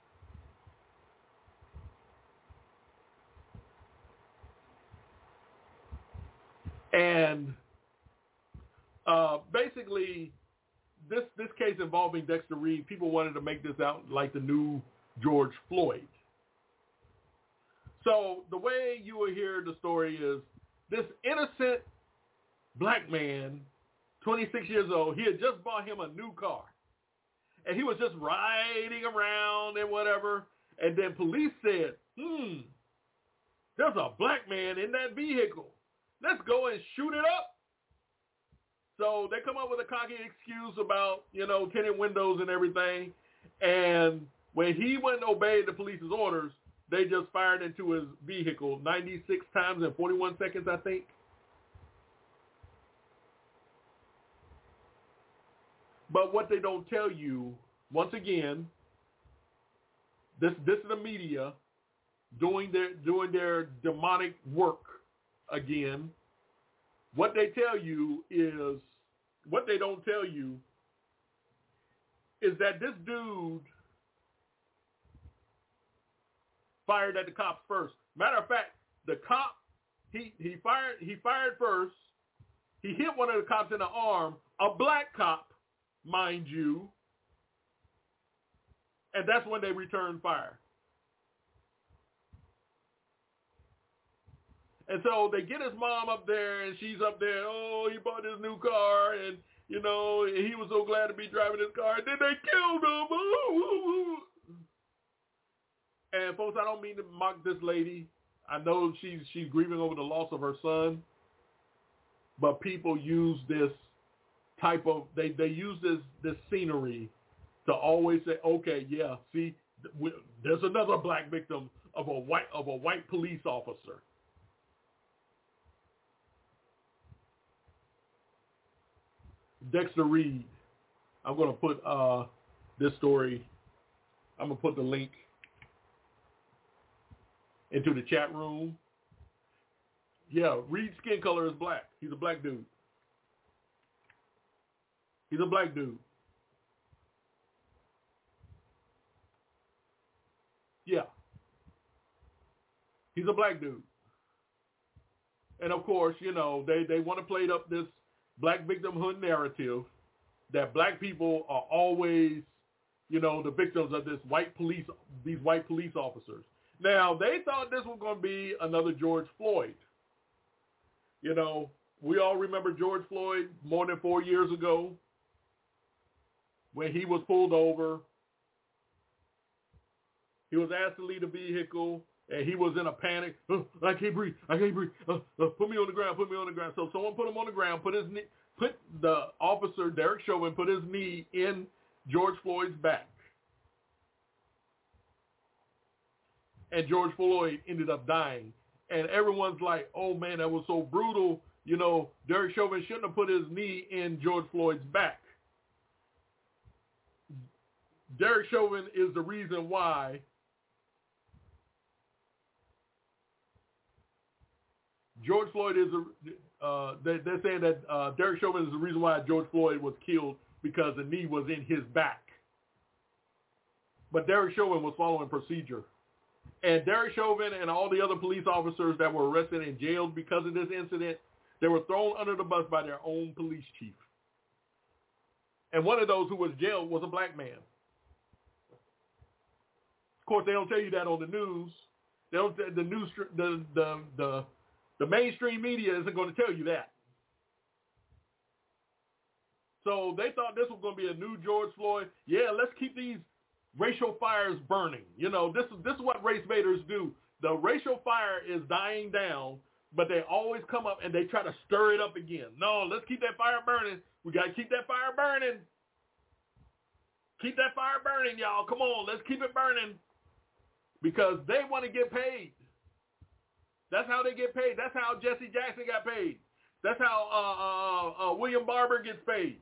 And basically, this case involving Dexter Reed, people wanted to make this out like the new George Floyd. So the way you will hear the story is this innocent black man, 26 years old, he had just bought him a new car. And he was just riding around and whatever. And then police said, there's a black man in that vehicle. Let's go and shoot it up. So they come up with a cocky excuse about, tinted windows and everything. And when he went and obeyed the police's orders, they just fired into his vehicle 96 times in 41 seconds, I think. But what they don't tell you, once again, this is the media doing their demonic work again. What they tell you is, what they don't tell you is that this dude fired at the cops first. Matter of fact, the cop, he fired first. He hit one of the cops in the arm, a black cop, mind you, and that's when they returned fire. And so they get his mom up there, and she's up there. Oh, he bought his new car, and, you know, he was so glad to be driving his car. And then they killed him. Ooh. And, folks, I don't mean to mock this lady. I know she's grieving over the loss of her son. But people use this type of, they use this scenery to always say, okay, yeah, see, there's another black victim of a white police officer. Dexter Reed. I'm going to put this story, I'm going to put the link into the chat room. Yeah, Reed's skin color is black. He's a black dude. He's a black dude. Yeah. He's a black dude. And of course, you know, they want to play up this black victimhood narrative that black people are always, you know, the victims of these white police officers. Now, they thought this was going to be another George Floyd. You know, we all remember George Floyd more than 4 years ago when he was pulled over. He was asked to leave the vehicle, and he was in a panic. Oh, I can't breathe. Put me on the ground. So someone put him on the ground, put the officer, Derek Chauvin, put his knee in George Floyd's back. And George Floyd ended up dying. And everyone's like, oh, man, that was so brutal. You know, Derek Chauvin shouldn't have put his knee in George Floyd's back. Derek Chauvin is the reason why George Floyd is they're saying that Derek Chauvin is the reason why George Floyd was killed, because the knee was in his back. But Derek Chauvin was following procedure. And Derek Chauvin and all the other police officers that were arrested and jailed because of this incident, they were thrown under the bus by their own police chief. And one of those who was jailed was a black man. Of course, they don't tell you that on the news. They don't. The mainstream media isn't going to tell you that. So they thought this was going to be a new George Floyd. Yeah, let's keep these racial fires burning. You know, this is what race baiters do. The racial fire is dying down, but they always come up and they try to stir it up again. No, let's keep that fire burning. We got to keep that fire burning. Keep that fire burning, y'all. Come on, let's keep it burning. Because they want to get paid. That's how they get paid. That's how Jesse Jackson got paid. That's how William Barber gets paid.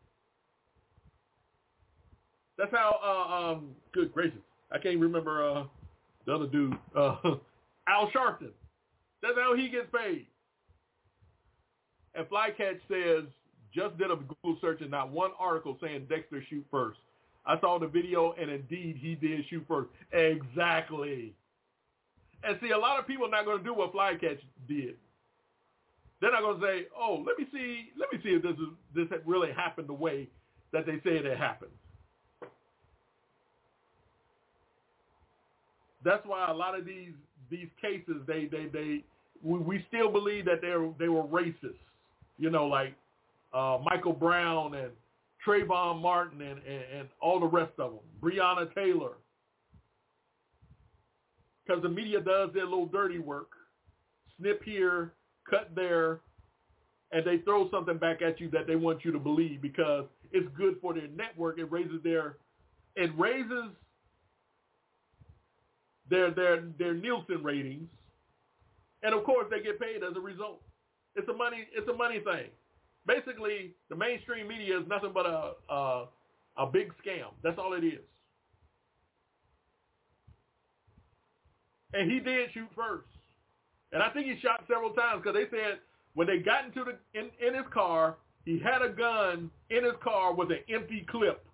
That's how, good gracious, I can't remember the other dude, Al Sharpton. That's how he gets paid. And Flycatch says, just did a Google search and not one article saying Dexter shoot first. I saw the video, and indeed, he did shoot first. Exactly. And see, a lot of people are not going to do what Flycatch did. They're not going to say, oh, let me see if this really happened the way that they said it happened. That's why a lot of these cases, we still believe that they were racist. You know, like Michael Brown and Trayvon Martin and all the rest of them, Breonna Taylor. Because the media does their little dirty work, snip here, cut there, and they throw something back at you that they want you to believe because it's good for their network. It raises their Nielsen ratings, and of course they get paid as a result. It's a money thing. Basically, the mainstream media is nothing but a big scam. That's all it is. And he did shoot first. And I think he shot several times because they said when they got into in his car, he had a gun in his car with an empty clip.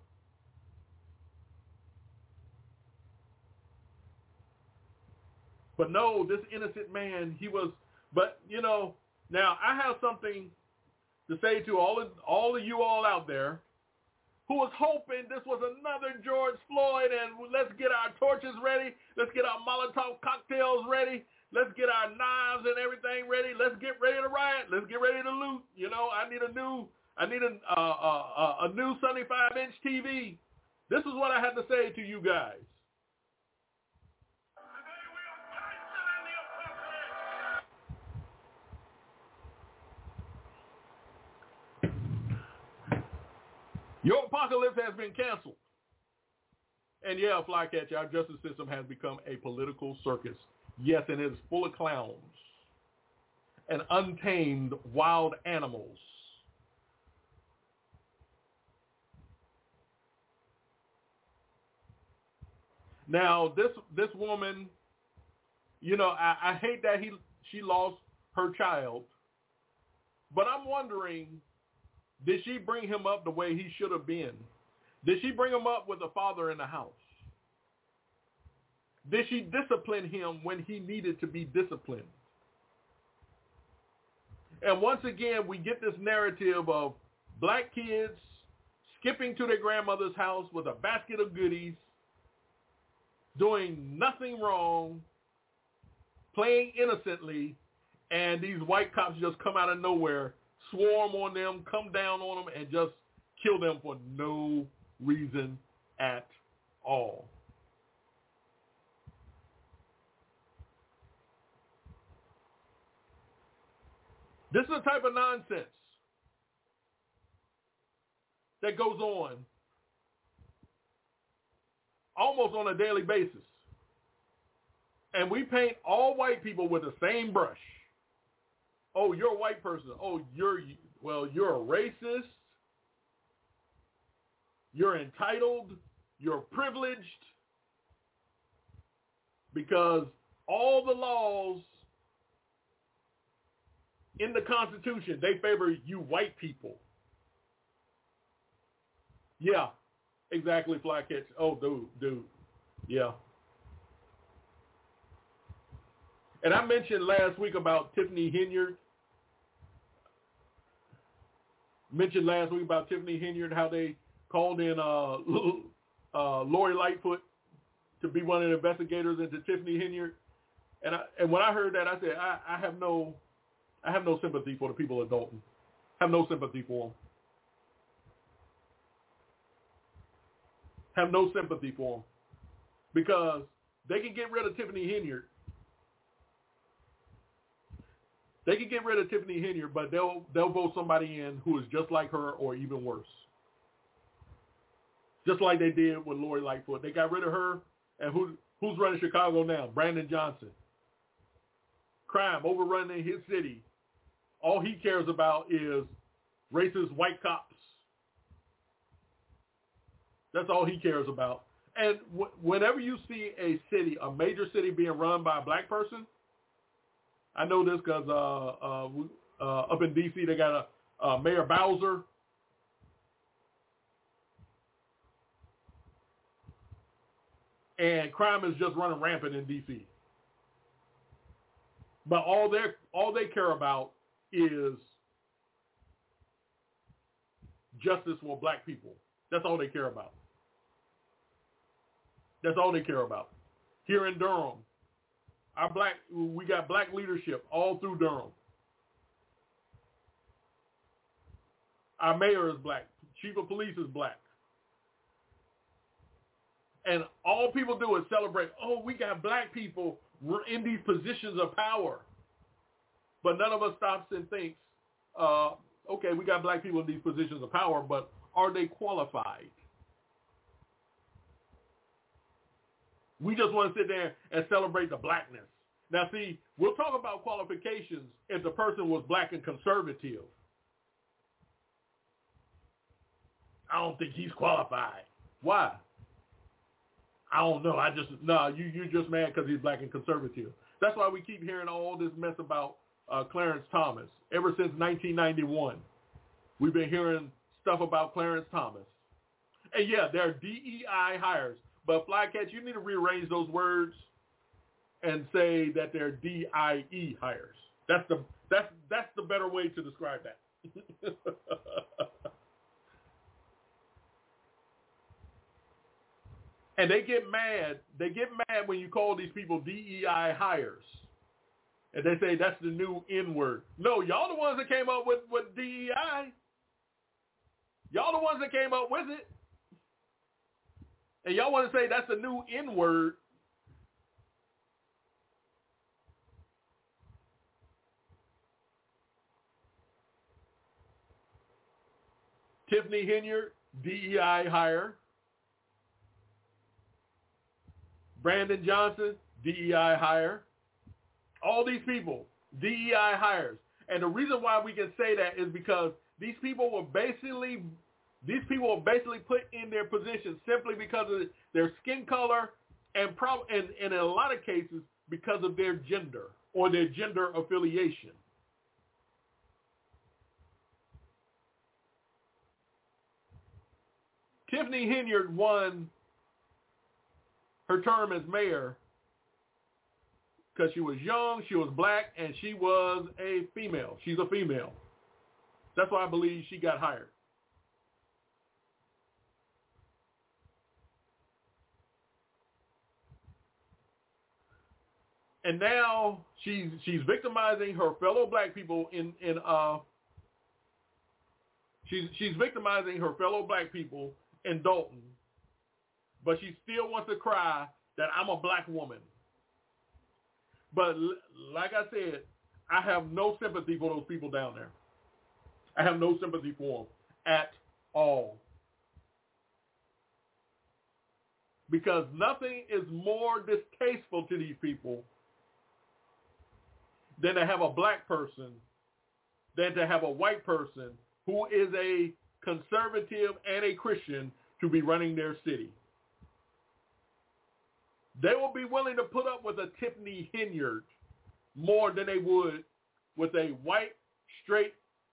But no, this innocent man, but you know, now I have something to say to all of you all out there who was hoping this was another George Floyd, and let's get our torches ready. Let's get our Molotov cocktails ready. Let's get our knives and everything ready. let's get ready to riot. Let's get ready to loot. You know, I need a new 75-inch TV. This is what I had to say to you guys. Your apocalypse has been canceled. And yeah, Flycatcher, our justice system has become a political circus. Yes, and it is full of clowns and untamed wild animals. Now, this woman, you know, I hate that she lost her child, but I'm wondering, did she bring him up the way he should have been? Did she bring him up with a father in the house? Did she discipline him when he needed to be disciplined? And once again, we get this narrative of black kids skipping to their grandmother's house with a basket of goodies, doing nothing wrong, playing innocently, and these white cops just come out of nowhere, swarm on them, come down on them, and just kill them for no reason at all. This is the type of nonsense that goes on almost on a daily basis. And we paint all white people with the same brush. Oh, you're a white person. Oh, you're a racist. You're entitled. You're privileged. Because all the laws in the Constitution, they favor you white people. Yeah, exactly, Flycatch. Oh, dude. Yeah. And I mentioned last week about Tiffany Henyard. How they called in Lori Lightfoot to be one of the investigators into Tiffany Henyard. And when I heard that, I said, I have no sympathy for the people of Dalton. I have no sympathy for them. Have no sympathy for them. Because they can get rid of Tiffany Henyard. They can get rid of Tiffany Henyard, but they'll vote somebody in who is just like her or even worse. Just like they did with Lori Lightfoot. They got rid of her, and who's running Chicago now? Brandon Johnson. Crime overrunning his city. All he cares about is racist white cops. That's all he cares about. And whenever you see a major city being run by a black person, I know this because up in D.C. they got a Mayor Bowser. And crime is just running rampant in D.C. But all they care about is justice for black people. That's all they care about. That's all they care about. Here in Durham, we got black leadership all through Durham. Our mayor is black. Chief of police is black. And all people do is celebrate, oh, we got black people in these positions of power. But none of us stops and thinks, okay, we got black people in these positions of power, but are they qualified? We just want to sit there and celebrate the blackness. Now, see, we'll talk about qualifications if the person was black and conservative. I don't think he's qualified. Why? I don't know. You're just mad because he's black and conservative. That's why we keep hearing all this mess about Clarence Thomas. Ever since 1991, we've been hearing stuff about Clarence Thomas. And yeah, there are DEI hires. But Flycatch, you need to rearrange those words and say that they're DIE hires. That's the better way to describe that. And they get mad. They get mad when you call these people DEI hires. And they say that's the new N-word. No, y'all the ones that came up with DEI. Y'all the ones that came up with it. And y'all want to say that's the new N-word. Tiffany Henyard, DEI hire. Brandon Johnson, DEI hire. All these people, DEI hires. And the reason why we can say that is because these people were basically put in their positions simply because of their skin color and in a lot of cases because of their gender or their gender affiliation. Tiffany Henyard won her term as mayor because she was young, she was black, and she was a female. She's a female. That's why I believe she got hired. And now she's victimizing her fellow black people she's victimizing her fellow black people in Dalton, but she still wants to cry that I'm a black woman. But like I said, I have no sympathy for those people down there. I have no sympathy for them at all. Because nothing is more distasteful to these people than to have a black person, than to have a white person who is a conservative and a Christian to be running their city. They will be willing to put up with a Tiffany Henyard more than they would with a white straight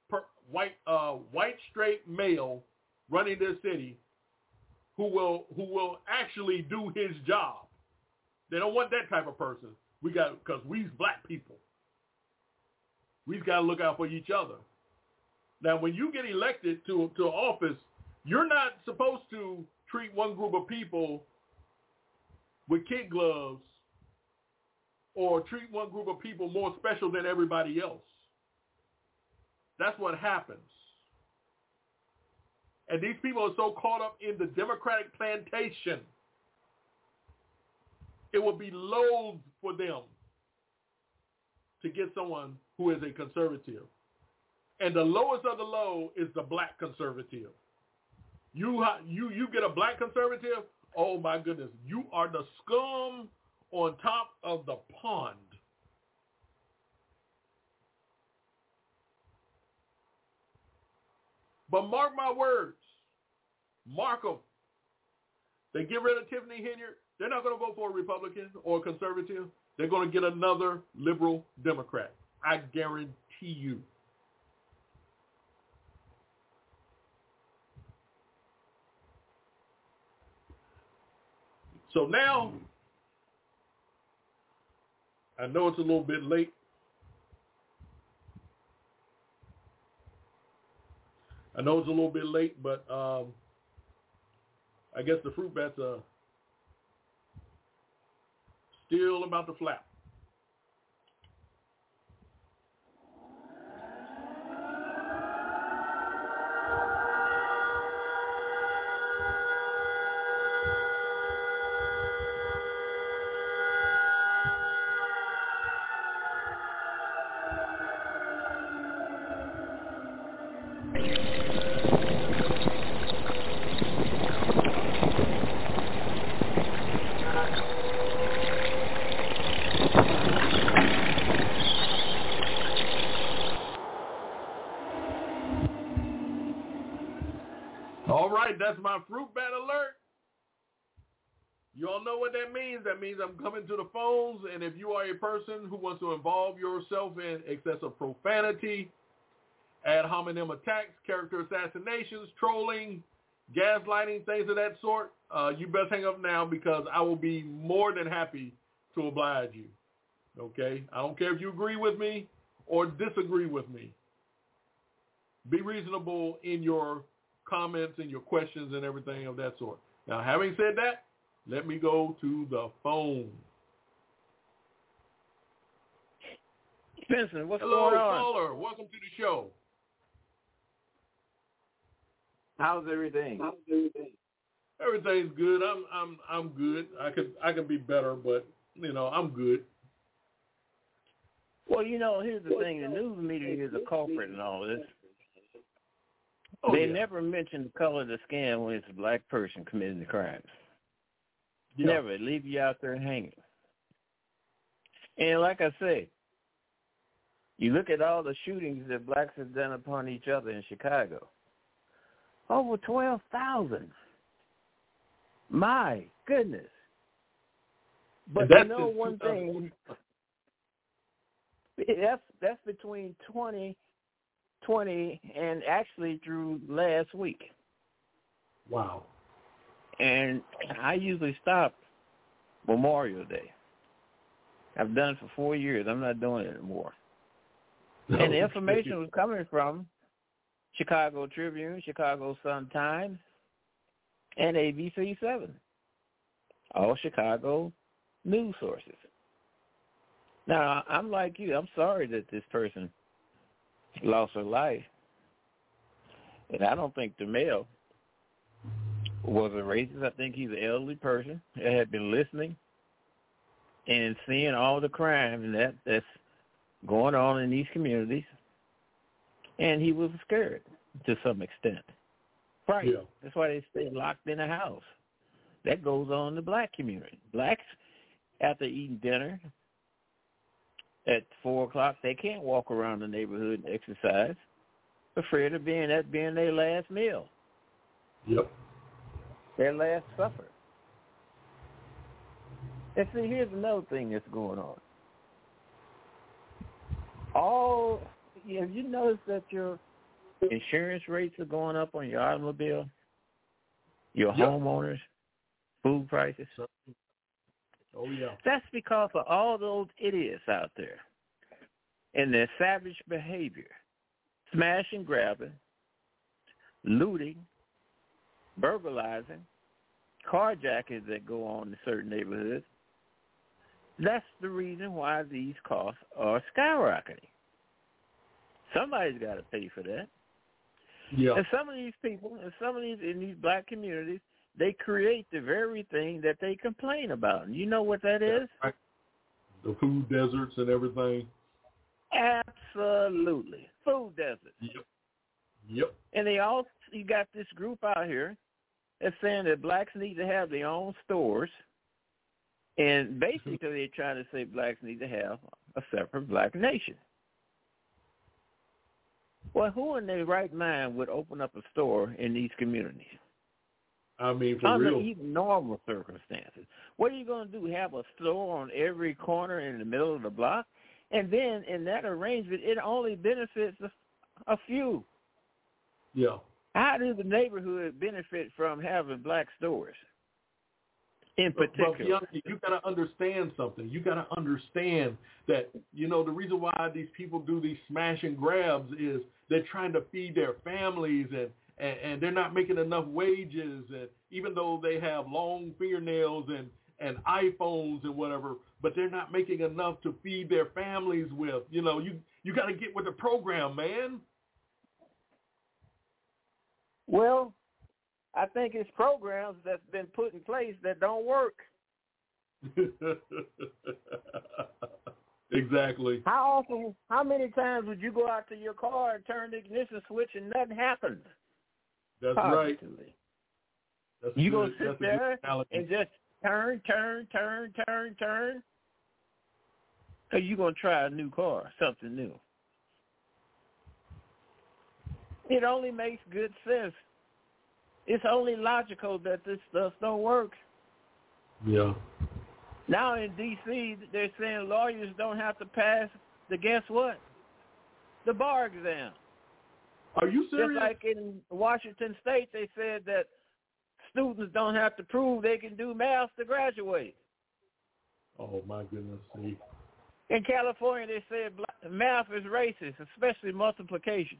male running their city who will actually do his job. They don't want that type of person. Because we's black people. We've got to look out for each other. Now, when you get elected to office, you're not supposed to treat one group of people with kid gloves or treat one group of people more special than everybody else. That's what happens. And these people are so caught up in the Democratic plantation, it would be loath for them to get someone who is a conservative. And the lowest of the low is the black conservative. You get a black conservative, oh my goodness, you are the scum on top of the pond. But mark my words. Mark them. They get rid of Tiffany Henyard, they're not going to vote for a Republican or a conservative. They're going to get another liberal Democrat. I guarantee you. So now, I know it's a little bit late. But I guess the fruit bats are still about to flap. That's my fruit bat alert. You all know what that means. That means I'm coming to the phones, and if you are a person who wants to involve yourself in excessive profanity, ad hominem attacks, character assassinations, trolling, gaslighting, things of that sort, you best hang up now because I will be more than happy to oblige you. Okay? I don't care if you agree with me or disagree with me. Be reasonable in your comments and your questions and everything of that sort. Now, having said that, let me go to the phone. Spencer, what's Hello, going on? caller. Welcome to the show. How's everything? Everything's good. I'm good. I could be better, but I'm good. Well, here's the thing. The news media is a culprit in all this. Oh, they yeah. never mention the color of the skin when it's a black person committing the crimes. Yeah. Never. They leave you out there hanging. And like I say, you look at all the shootings that blacks have done upon each other in Chicago. Over 12,000. My goodness. But one thing, that's between 2020 and actually through last week. Wow. And I usually stop Memorial Day. I've done it for 4 years. I'm not doing it anymore. No. And the information was coming from Chicago Tribune, Chicago Sun-Times, and ABC7. All Chicago news sources. Now, I'm like you. I'm sorry that this person lost her life. And I don't think the male was a racist. I think he's an elderly person that had been listening and seeing all the crime that's going on in these communities. And he was scared to some extent. Right. Yeah. That's why they stay locked in a house. That goes on in the black community. Blacks, after eating dinner at 4 o'clock, they can't walk around the neighborhood and exercise, afraid of being their last meal. Yep. Their last supper. And see, here's another thing that's going on. Have you noticed that your insurance rates are going up on your automobile, your homeowners, food prices? Oh, yeah. That's because of all those idiots out there and their savage behavior, smashing, grabbing, looting, burglarizing, carjacking that go on in certain neighborhoods. That's the reason why these costs are skyrocketing. Somebody's got to pay for that. Yeah. And some of these people, in these black communities, they create the very thing that they complain about. And you know what that is? Right. The food deserts and everything. Absolutely. Food deserts. Yep. And you got this group out here that's saying that blacks need to have their own stores. And basically they're trying to say blacks need to have a separate black nation. Well, who in their right mind would open up a store in these communities? I mean, for Under real. even normal circumstances. What are you going to do, have a store on every corner in the middle of the block? And then in that arrangement, it only benefits a few. Yeah. How does the neighborhood benefit from having black stores in particular? But Bianchi, you got to understand something. You got to understand that, the reason why these people do these smash and grabs is they're trying to feed their families and they're not making enough wages. And even though they have long fingernails and iPhones and whatever, but they're not making enough to feed their families with. You got to get with the program, man. Well, I think it's programs that's been put in place that don't work. Exactly. How many times would you go out to your car and turn the ignition switch and nothing happens? That's Positively. Right. You going to sit there and just turn, or you going to try a new car, something new? It only makes good sense. It's only logical that this stuff don't work. Yeah. Now in D.C., they're saying lawyers don't have to pass guess what? The bar exam. Are you serious? Just like in Washington State, they said that students don't have to prove they can do math to graduate. Oh, my goodness. See. In California, they said math is racist, especially multiplication.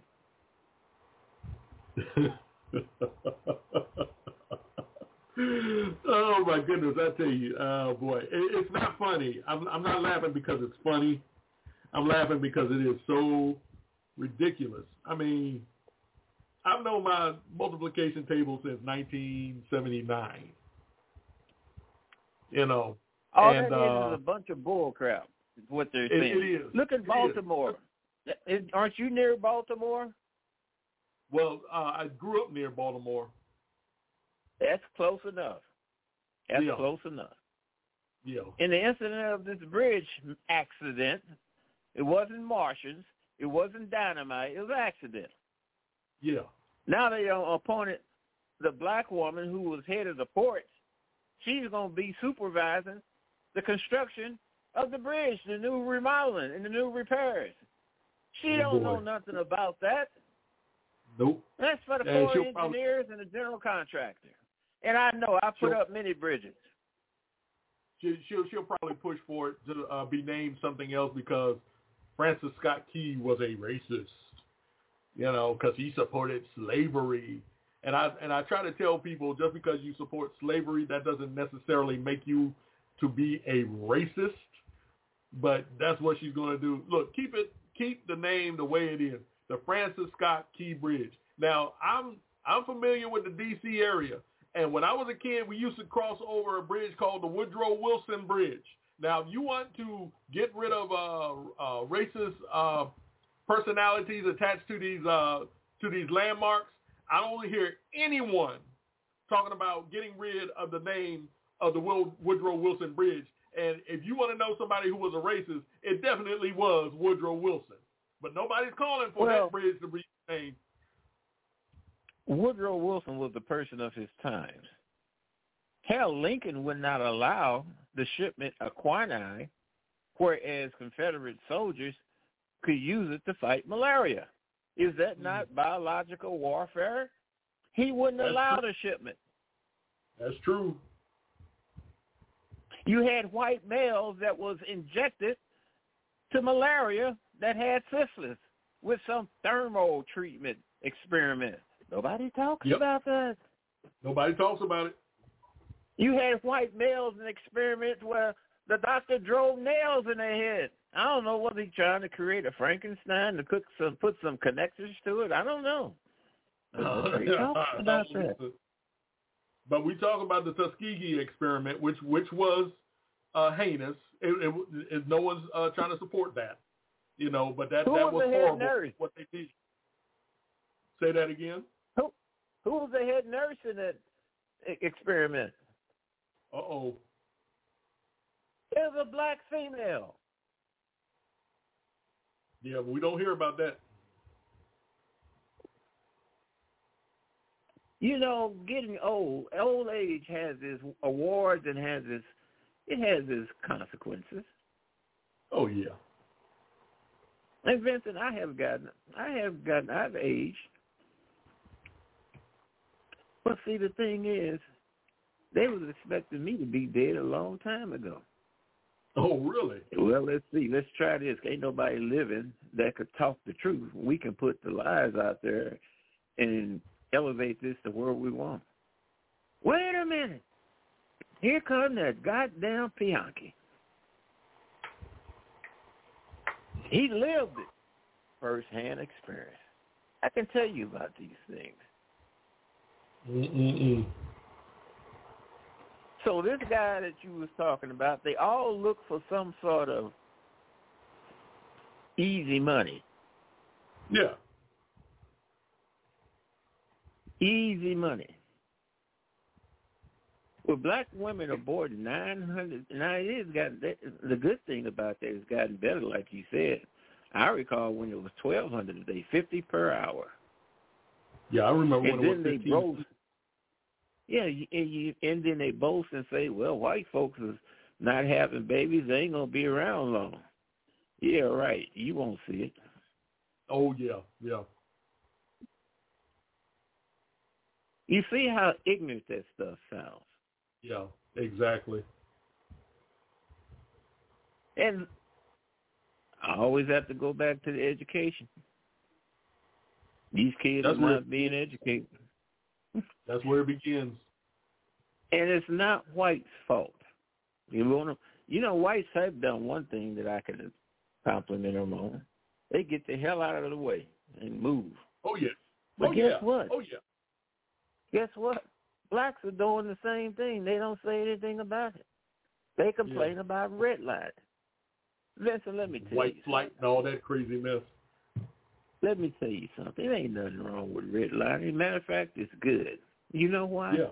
Oh my goodness! I tell you, boy, it's not funny. I'm not laughing because it's funny. I'm laughing because it is so ridiculous. I mean, I've known my multiplication table since 1979. You know. All and, that is a bunch of bull crap, is what they're saying. It is. Look at Baltimore. Aren't you near Baltimore? Well, I grew up near Baltimore. That's close enough. That's Yeah. close enough. Yeah. In the incident of this bridge accident, it wasn't Martians, it wasn't dynamite, it was an accident. Yeah. Now they appointed the black woman who was head of the ports. She's going to be supervising the construction of the bridge, the new remodeling and the new repairs. She don't know nothing about that. Nope. That's for the Corps of Engineers and the general contractor. And I know I put up many bridges. She'll probably push for it to be named something else because Francis Scott Key was a racist, you know, because he supported slavery. And I try to tell people just because you support slavery, that doesn't necessarily make you to be a racist. But that's what she's going to do. Look, keep the name the way it is, the Francis Scott Key Bridge. Now, I'm familiar with the D.C. area. And when I was a kid, we used to cross over a bridge called the Woodrow Wilson Bridge. Now, if you want to get rid of racist personalities attached to these landmarks, I don't hear anyone talking about getting rid of the name of the Woodrow Wilson Bridge. And if you want to know somebody who was a racist, it definitely was Woodrow Wilson. But nobody's calling for that bridge to be named. Woodrow Wilson was the person of his times. Hell, Lincoln would not allow the shipment of quinine, whereas Confederate soldiers could use it to fight malaria. Is that not biological warfare? He wouldn't allow the shipment. That's true. You had white males that was injected to malaria that had syphilis with some thermal treatment experiment. Nobody talks about that. Nobody talks about it. You had white males in experiments where the doctor drove nails in their head. I don't know, was he trying to create a Frankenstein to put some connectors to it? I don't know. Nobody talks about that. But we talk about the Tuskegee experiment, which was heinous. No one's trying to support that, you know. But that was horrible. Nurse? What they did. Say that again. Who was the head nurse in that experiment? Uh-oh. It was a black female. Yeah, we don't hear about that. You know, getting old age has its awards and has its consequences. Oh yeah. And Vincent, I've aged. But see, the thing is, they was expecting me to be dead a long time ago. Oh, really? Well, let's see. Let's try this. Ain't nobody living that could talk the truth. We can put the lies out there and elevate this to where we want. Wait a minute. Here come that goddamn Bianchi. He lived it. First-hand experience. I can tell you about these things. So this guy that you was talking about, they all look for some sort of easy money. Yeah. Easy money. Well, black women are boarding 900. Now the good thing about that is gotten better, like you said. I recall when it was 1,200 a day, 50 per hour. Yeah, I remember when it was 15. They boast. Yeah, and then they boast and say, well, white folks is not having babies. They ain't going to be around long. Yeah, right. You won't see it. Oh, yeah, yeah. You see how ignorant that stuff sounds. Yeah, exactly. And I always have to go back to the education. These kids are not being educated. That's where it begins. And it's not white's fault. Whites have done one thing that compliment them on. They get the hell out of the way and move. Oh, yeah. But guess what? Oh, yeah. Guess what? Blacks are doing the same thing. They don't say anything about it. They complain about redlining. Vincent, let me tell you White flight and all that crazy mess. Let me tell you something. There ain't nothing wrong with redlining. Matter of fact, it's good. You know why? Yeah.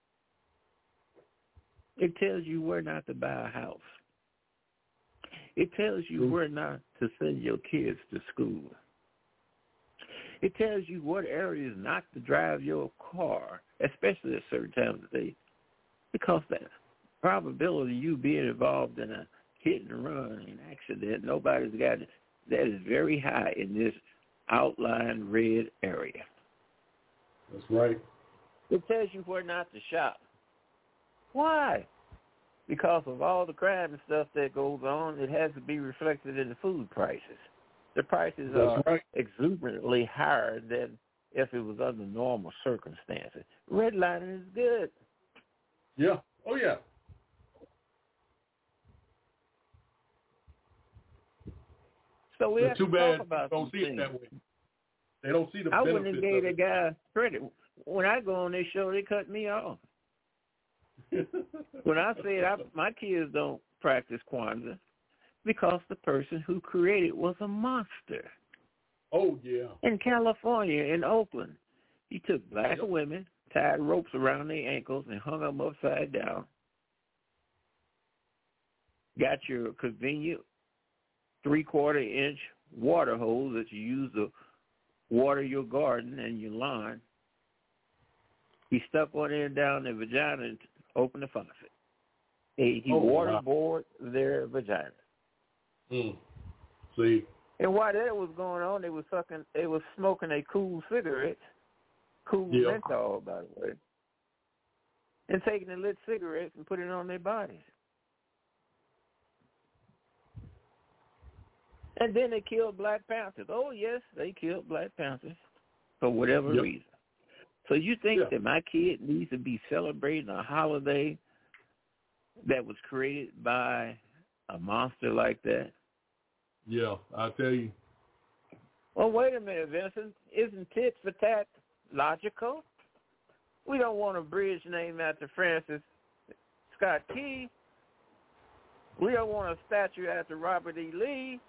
It tells you where not to buy a house. It tells you where not to send your kids to school. It tells you what areas not to drive your car, especially at certain times of day, because the probability of you being involved in a hit and run, an accident, nobody's got it, that is very high in this outlined red area. That's right. It tells you where not to shop. Why? Because of all the crime and stuff that goes on, it has to be reflected in the food prices. The prices are exuberantly higher than if it was under normal circumstances. Redlining is good. Yeah. Oh, yeah. So we have to talk about don't see things. it that way. They don't see the I benefits wouldn't have gave of the guy credit. When I go on this show, they cut me off. When I said my kids don't practice Kwanzaa because the person who created was a monster. Oh, yeah. In California, in Oakland, he took black women, tied ropes around their ankles, and hung them upside down. Got your convenient 3/4-inch water hose that you use to water your garden and your lawn. He stuck one end down their vagina and opened the faucet. He waterboarded their vagina. See. And while that was going on, they was smoking a cool cigarette, menthol, by the way, and taking the lit cigarettes and putting it on their bodies. And then they killed Black Panthers. Oh, yes, they killed Black Panthers for whatever reason. So you think that my kid needs to be celebrating a holiday that was created by a monster like that? Yeah, I tell you. Well, wait a minute, Vincent. Isn't tit for tat logical? We don't want a bridge named after Francis Scott Key. We don't want a statue after Robert E. Lee.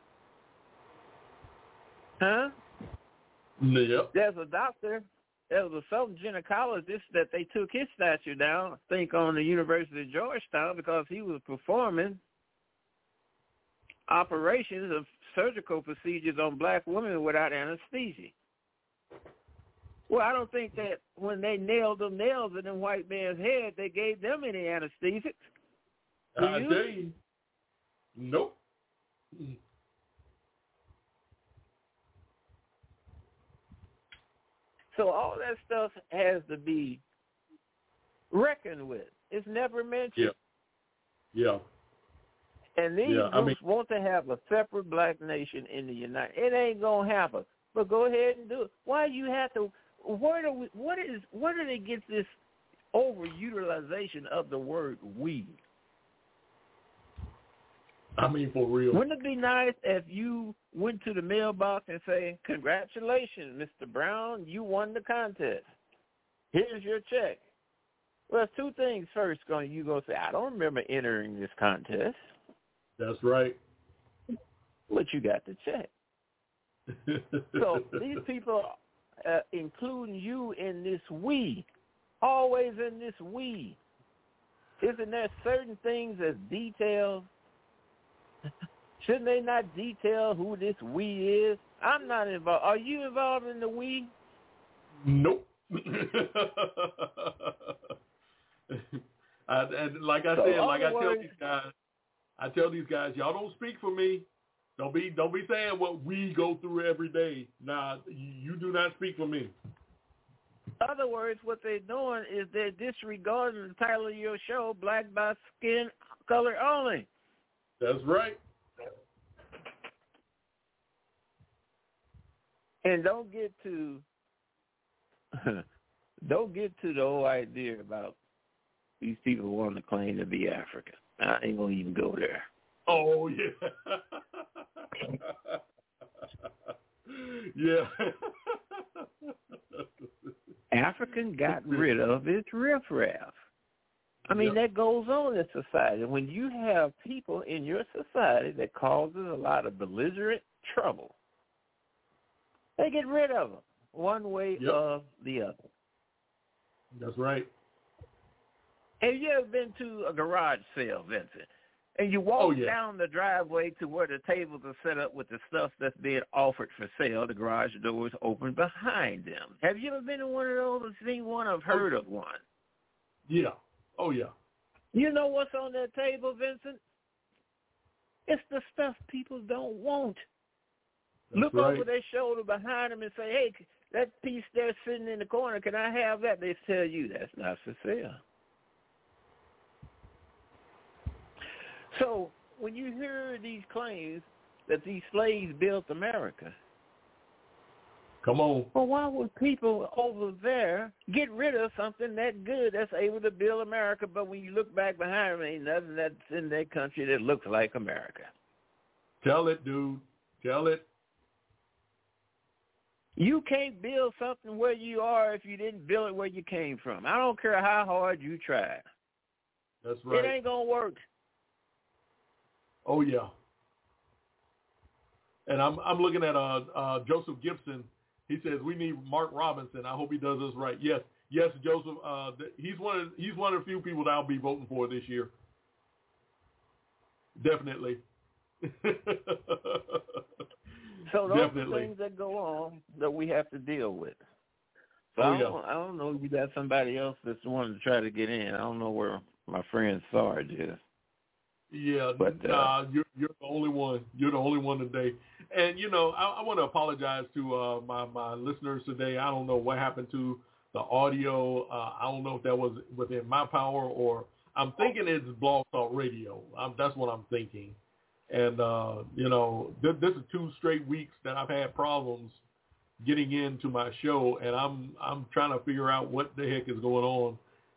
Huh? Yep. There's a doctor. There was a Southern gynecologist that they took his statue down, I think, on the University of Georgetown because he was performing operations of surgical procedures on black women without anesthesia. Well, I don't think that when they nailed them nails in the white man's head, they gave them any anesthesia. I tell you. Nope. So all that stuff has to be reckoned with. It's never mentioned. Yeah. And these groups want to have a separate black nation in the United States. It ain't going to happen. But go ahead and do it. Why you have to – where do they get this overutilization of the word we? I mean, for real. Wouldn't it be nice if you went to the mailbox and say, congratulations, Mr. Brown, you won the contest. Here's your check. Well, two things. First, you going to say, I don't remember entering this contest. That's right. But you got the check. So these people, including you in this we, always in this we. Isn't there certain things as details? Shouldn't they not detail who this we is? I'm not involved. Are you involved in the we? Nope. I tell these guys, y'all don't speak for me. Don't be saying what we go through every day. Nah, you do not speak for me. In other words, what they're doing is they're disregarding the title of your show, Black by Skin Color Only. That's right. And don't get to the whole idea about these people wanting to claim to be African. I ain't gonna even go there. Oh yeah. Yeah. African got rid of its riffraff. I mean, that goes on in society. When you have people in your society that causes a lot of belligerent trouble, they get rid of them one way or the other. That's right. Have you ever been to a garage sale, Vincent? And you walk down the driveway to where the tables are set up with the stuff that's being offered for sale. The garage doors open behind them. Have you ever been to one of those or seen one or heard of one? Yeah. Oh, yeah. You know what's on that table, Vincent? It's the stuff people don't want. That's Look right. over their shoulder behind them and say, hey, that piece there sitting in the corner, can I have that? They tell you that's not for sale. So when you hear these claims that these slaves built America, come on. Well, why would people over there get rid of something that good that's able to build America, but when you look back behind them, ain't nothing that's in that country that looks like America? Tell it, dude. Tell it. You can't build something where you are if you didn't build it where you came from. I don't care how hard you try. That's right. It ain't going to work. Oh, yeah. And I'm looking at Joseph Gibson. He says we need Mark Robinson. I hope he does this right. Yes, Joseph. He's one of the few people that I'll be voting for this year. Definitely. So those are things that go on that we have to deal with. So I don't know if you got somebody else that's wanting to try to get in. I don't know where my friend Sarge is. Yeah, but you're the only one. You're the only one today. And, I want to apologize to my listeners today. I don't know what happened to the audio. I don't know if that was within my power or I'm thinking it's Blog Talk Radio. That's what I'm thinking. And, this is 2 straight weeks that I've had problems getting into my show, and I'm trying to figure out what the heck is going on,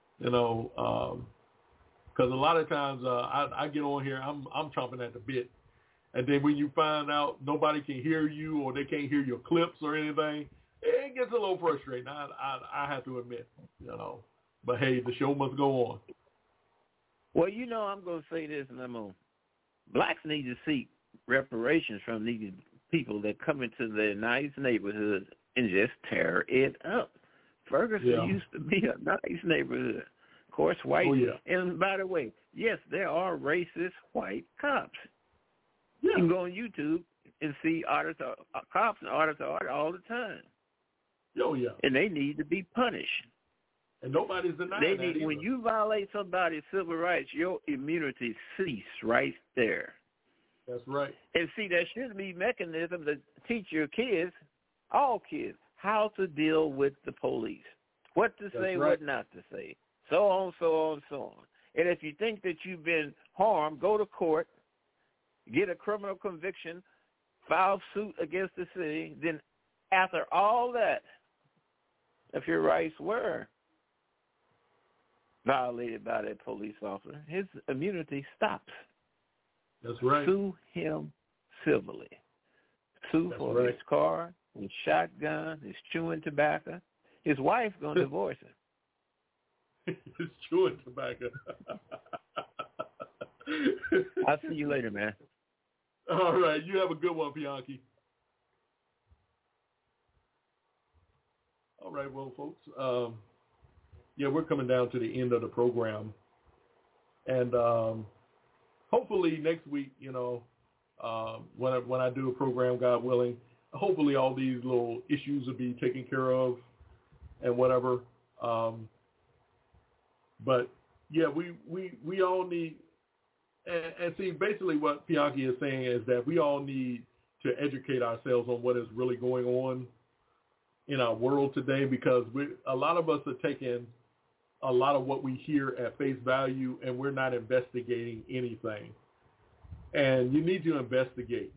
because a lot of times I get on here, I'm chomping at the bit. And then when you find out nobody can hear you or they can't hear your clips or anything, it gets a little frustrating. I have to admit, But, hey, the show must go on. Well, I'm going to say this, and blacks need to seek reparations from these people that come into their nice neighborhood and just tear it up. Ferguson used to be a nice neighborhood. Of course, white. Oh, yeah. And by the way, yes, there are racist white cops. Yeah. You can go on YouTube and see cops and artists all the time. Oh, yeah. And they need to be punished. And nobody's denying that either. When you violate somebody's civil rights, your immunity cease right there. That's right. And see, there should be mechanisms to teach your kids, all kids, how to deal with the police, what to say, what not to say, so on, so on, so on. And if you think that you've been harmed, go to court, get a criminal conviction, file suit against the city. Then after all that, if your rights were violated by that police officer, his immunity stops. That's right. Sue him civilly. Sue for his car, his shotgun, his chewing tobacco. His wife's going to divorce him. His chewing tobacco. I'll see you later, man. All right. You have a good one, Bianchi. All right. Well, folks, we're coming down to the end of the program. And hopefully next week, when I do a program, God willing, hopefully all these little issues will be taken care of and whatever. But, yeah, we all need and see, basically what Bianchi is saying is that we all need to educate ourselves on what is really going on in our world today, because a lot of us are taking a lot of what we hear at face value, and we're not investigating anything. And you need to investigate.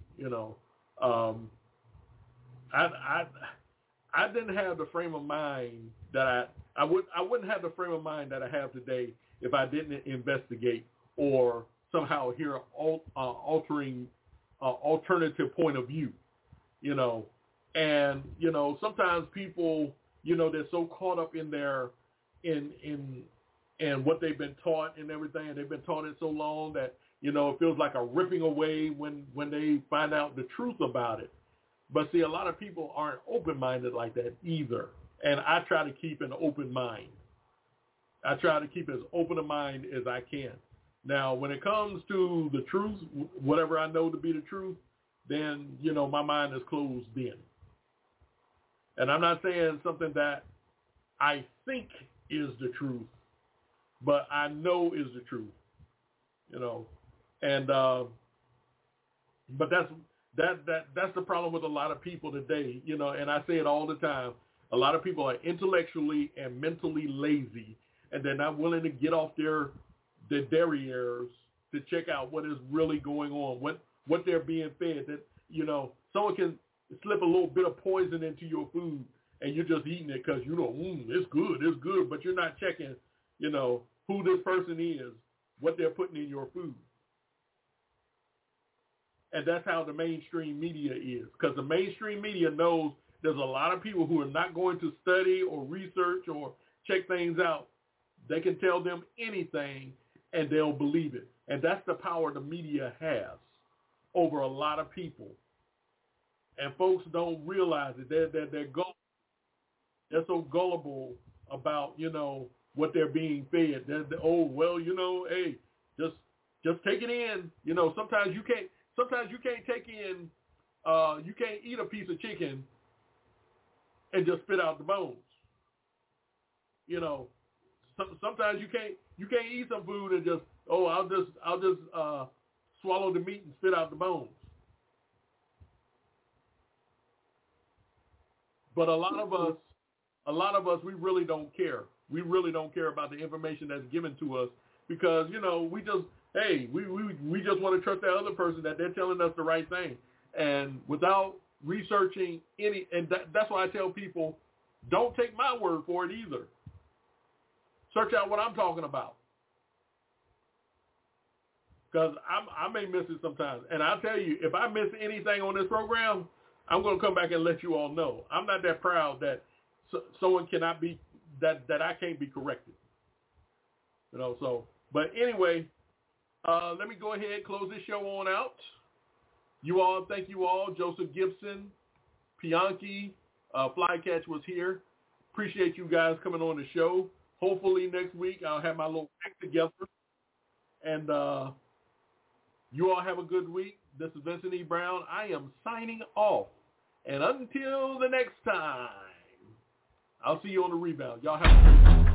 I didn't have the frame of mind that I wouldn't have the frame of mind that I have today if I didn't investigate or somehow hear altering alternative point of view, you know. And, you know, sometimes people, you know, they're so caught up in their, in what they've been taught and everything, and they've been taught it so long that, you know, it feels like a ripping away when they find out the truth about it. But see, a lot of people aren't open-minded like that either. And I try to keep an open mind. I try to keep as open a mind as I can. Now, when it comes to the truth, whatever I know to be the truth, then, you know, my mind is closed in. And I'm not saying something that I think is the truth, but I know is the truth, you know. And but that's the problem with a lot of people today, you know, and I say it all the time. A lot of people are intellectually and mentally lazy, and they're not willing to get off their derrieres to check out what is really going on, what they're being fed. That, you know, someone can slip a little bit of poison into your food, and you're just eating it because, you know, it's good, but you're not checking, you know, who this person is, what they're putting in your food. And that's how the mainstream media is, because the mainstream media knows there's a lot of people who are not going to study or research or check things out. They can tell them anything, and they'll believe it. And that's the power the media has over a lot of people. And folks don't realize it. They're so gullible about, you know, what they're being fed. They're, oh, well, you know, hey, just take it in. You know, sometimes you can't take in, you can't eat a piece of chicken and just spit out the bones. You know, sometimes you can't eat some food and just, oh, I'll just swallow the meat and spit out the bones. But a lot of us, we really don't care. We really don't care about the information that's given to us because, you know, we just want to trust that other person that they're telling us the right thing. And without researching that's why I tell people, don't take my word for it either. Search out what I'm talking about. Because I may miss it sometimes. And I'll tell you, if I miss anything on this program, I'm going to come back and let you all know. I'm not that proud that someone cannot be, that I can't be corrected. You know, so, but anyway, let me go ahead and close this show on out. Thank you all. Joseph Gibson, Pianki, Flycatch was here. Appreciate you guys coming on the show. Hopefully next week I'll have my little act together. And you all have a good week. This is Vincent E. Brown. I am signing off. And until the next time, I'll see you on the rebound. Y'all have a great week.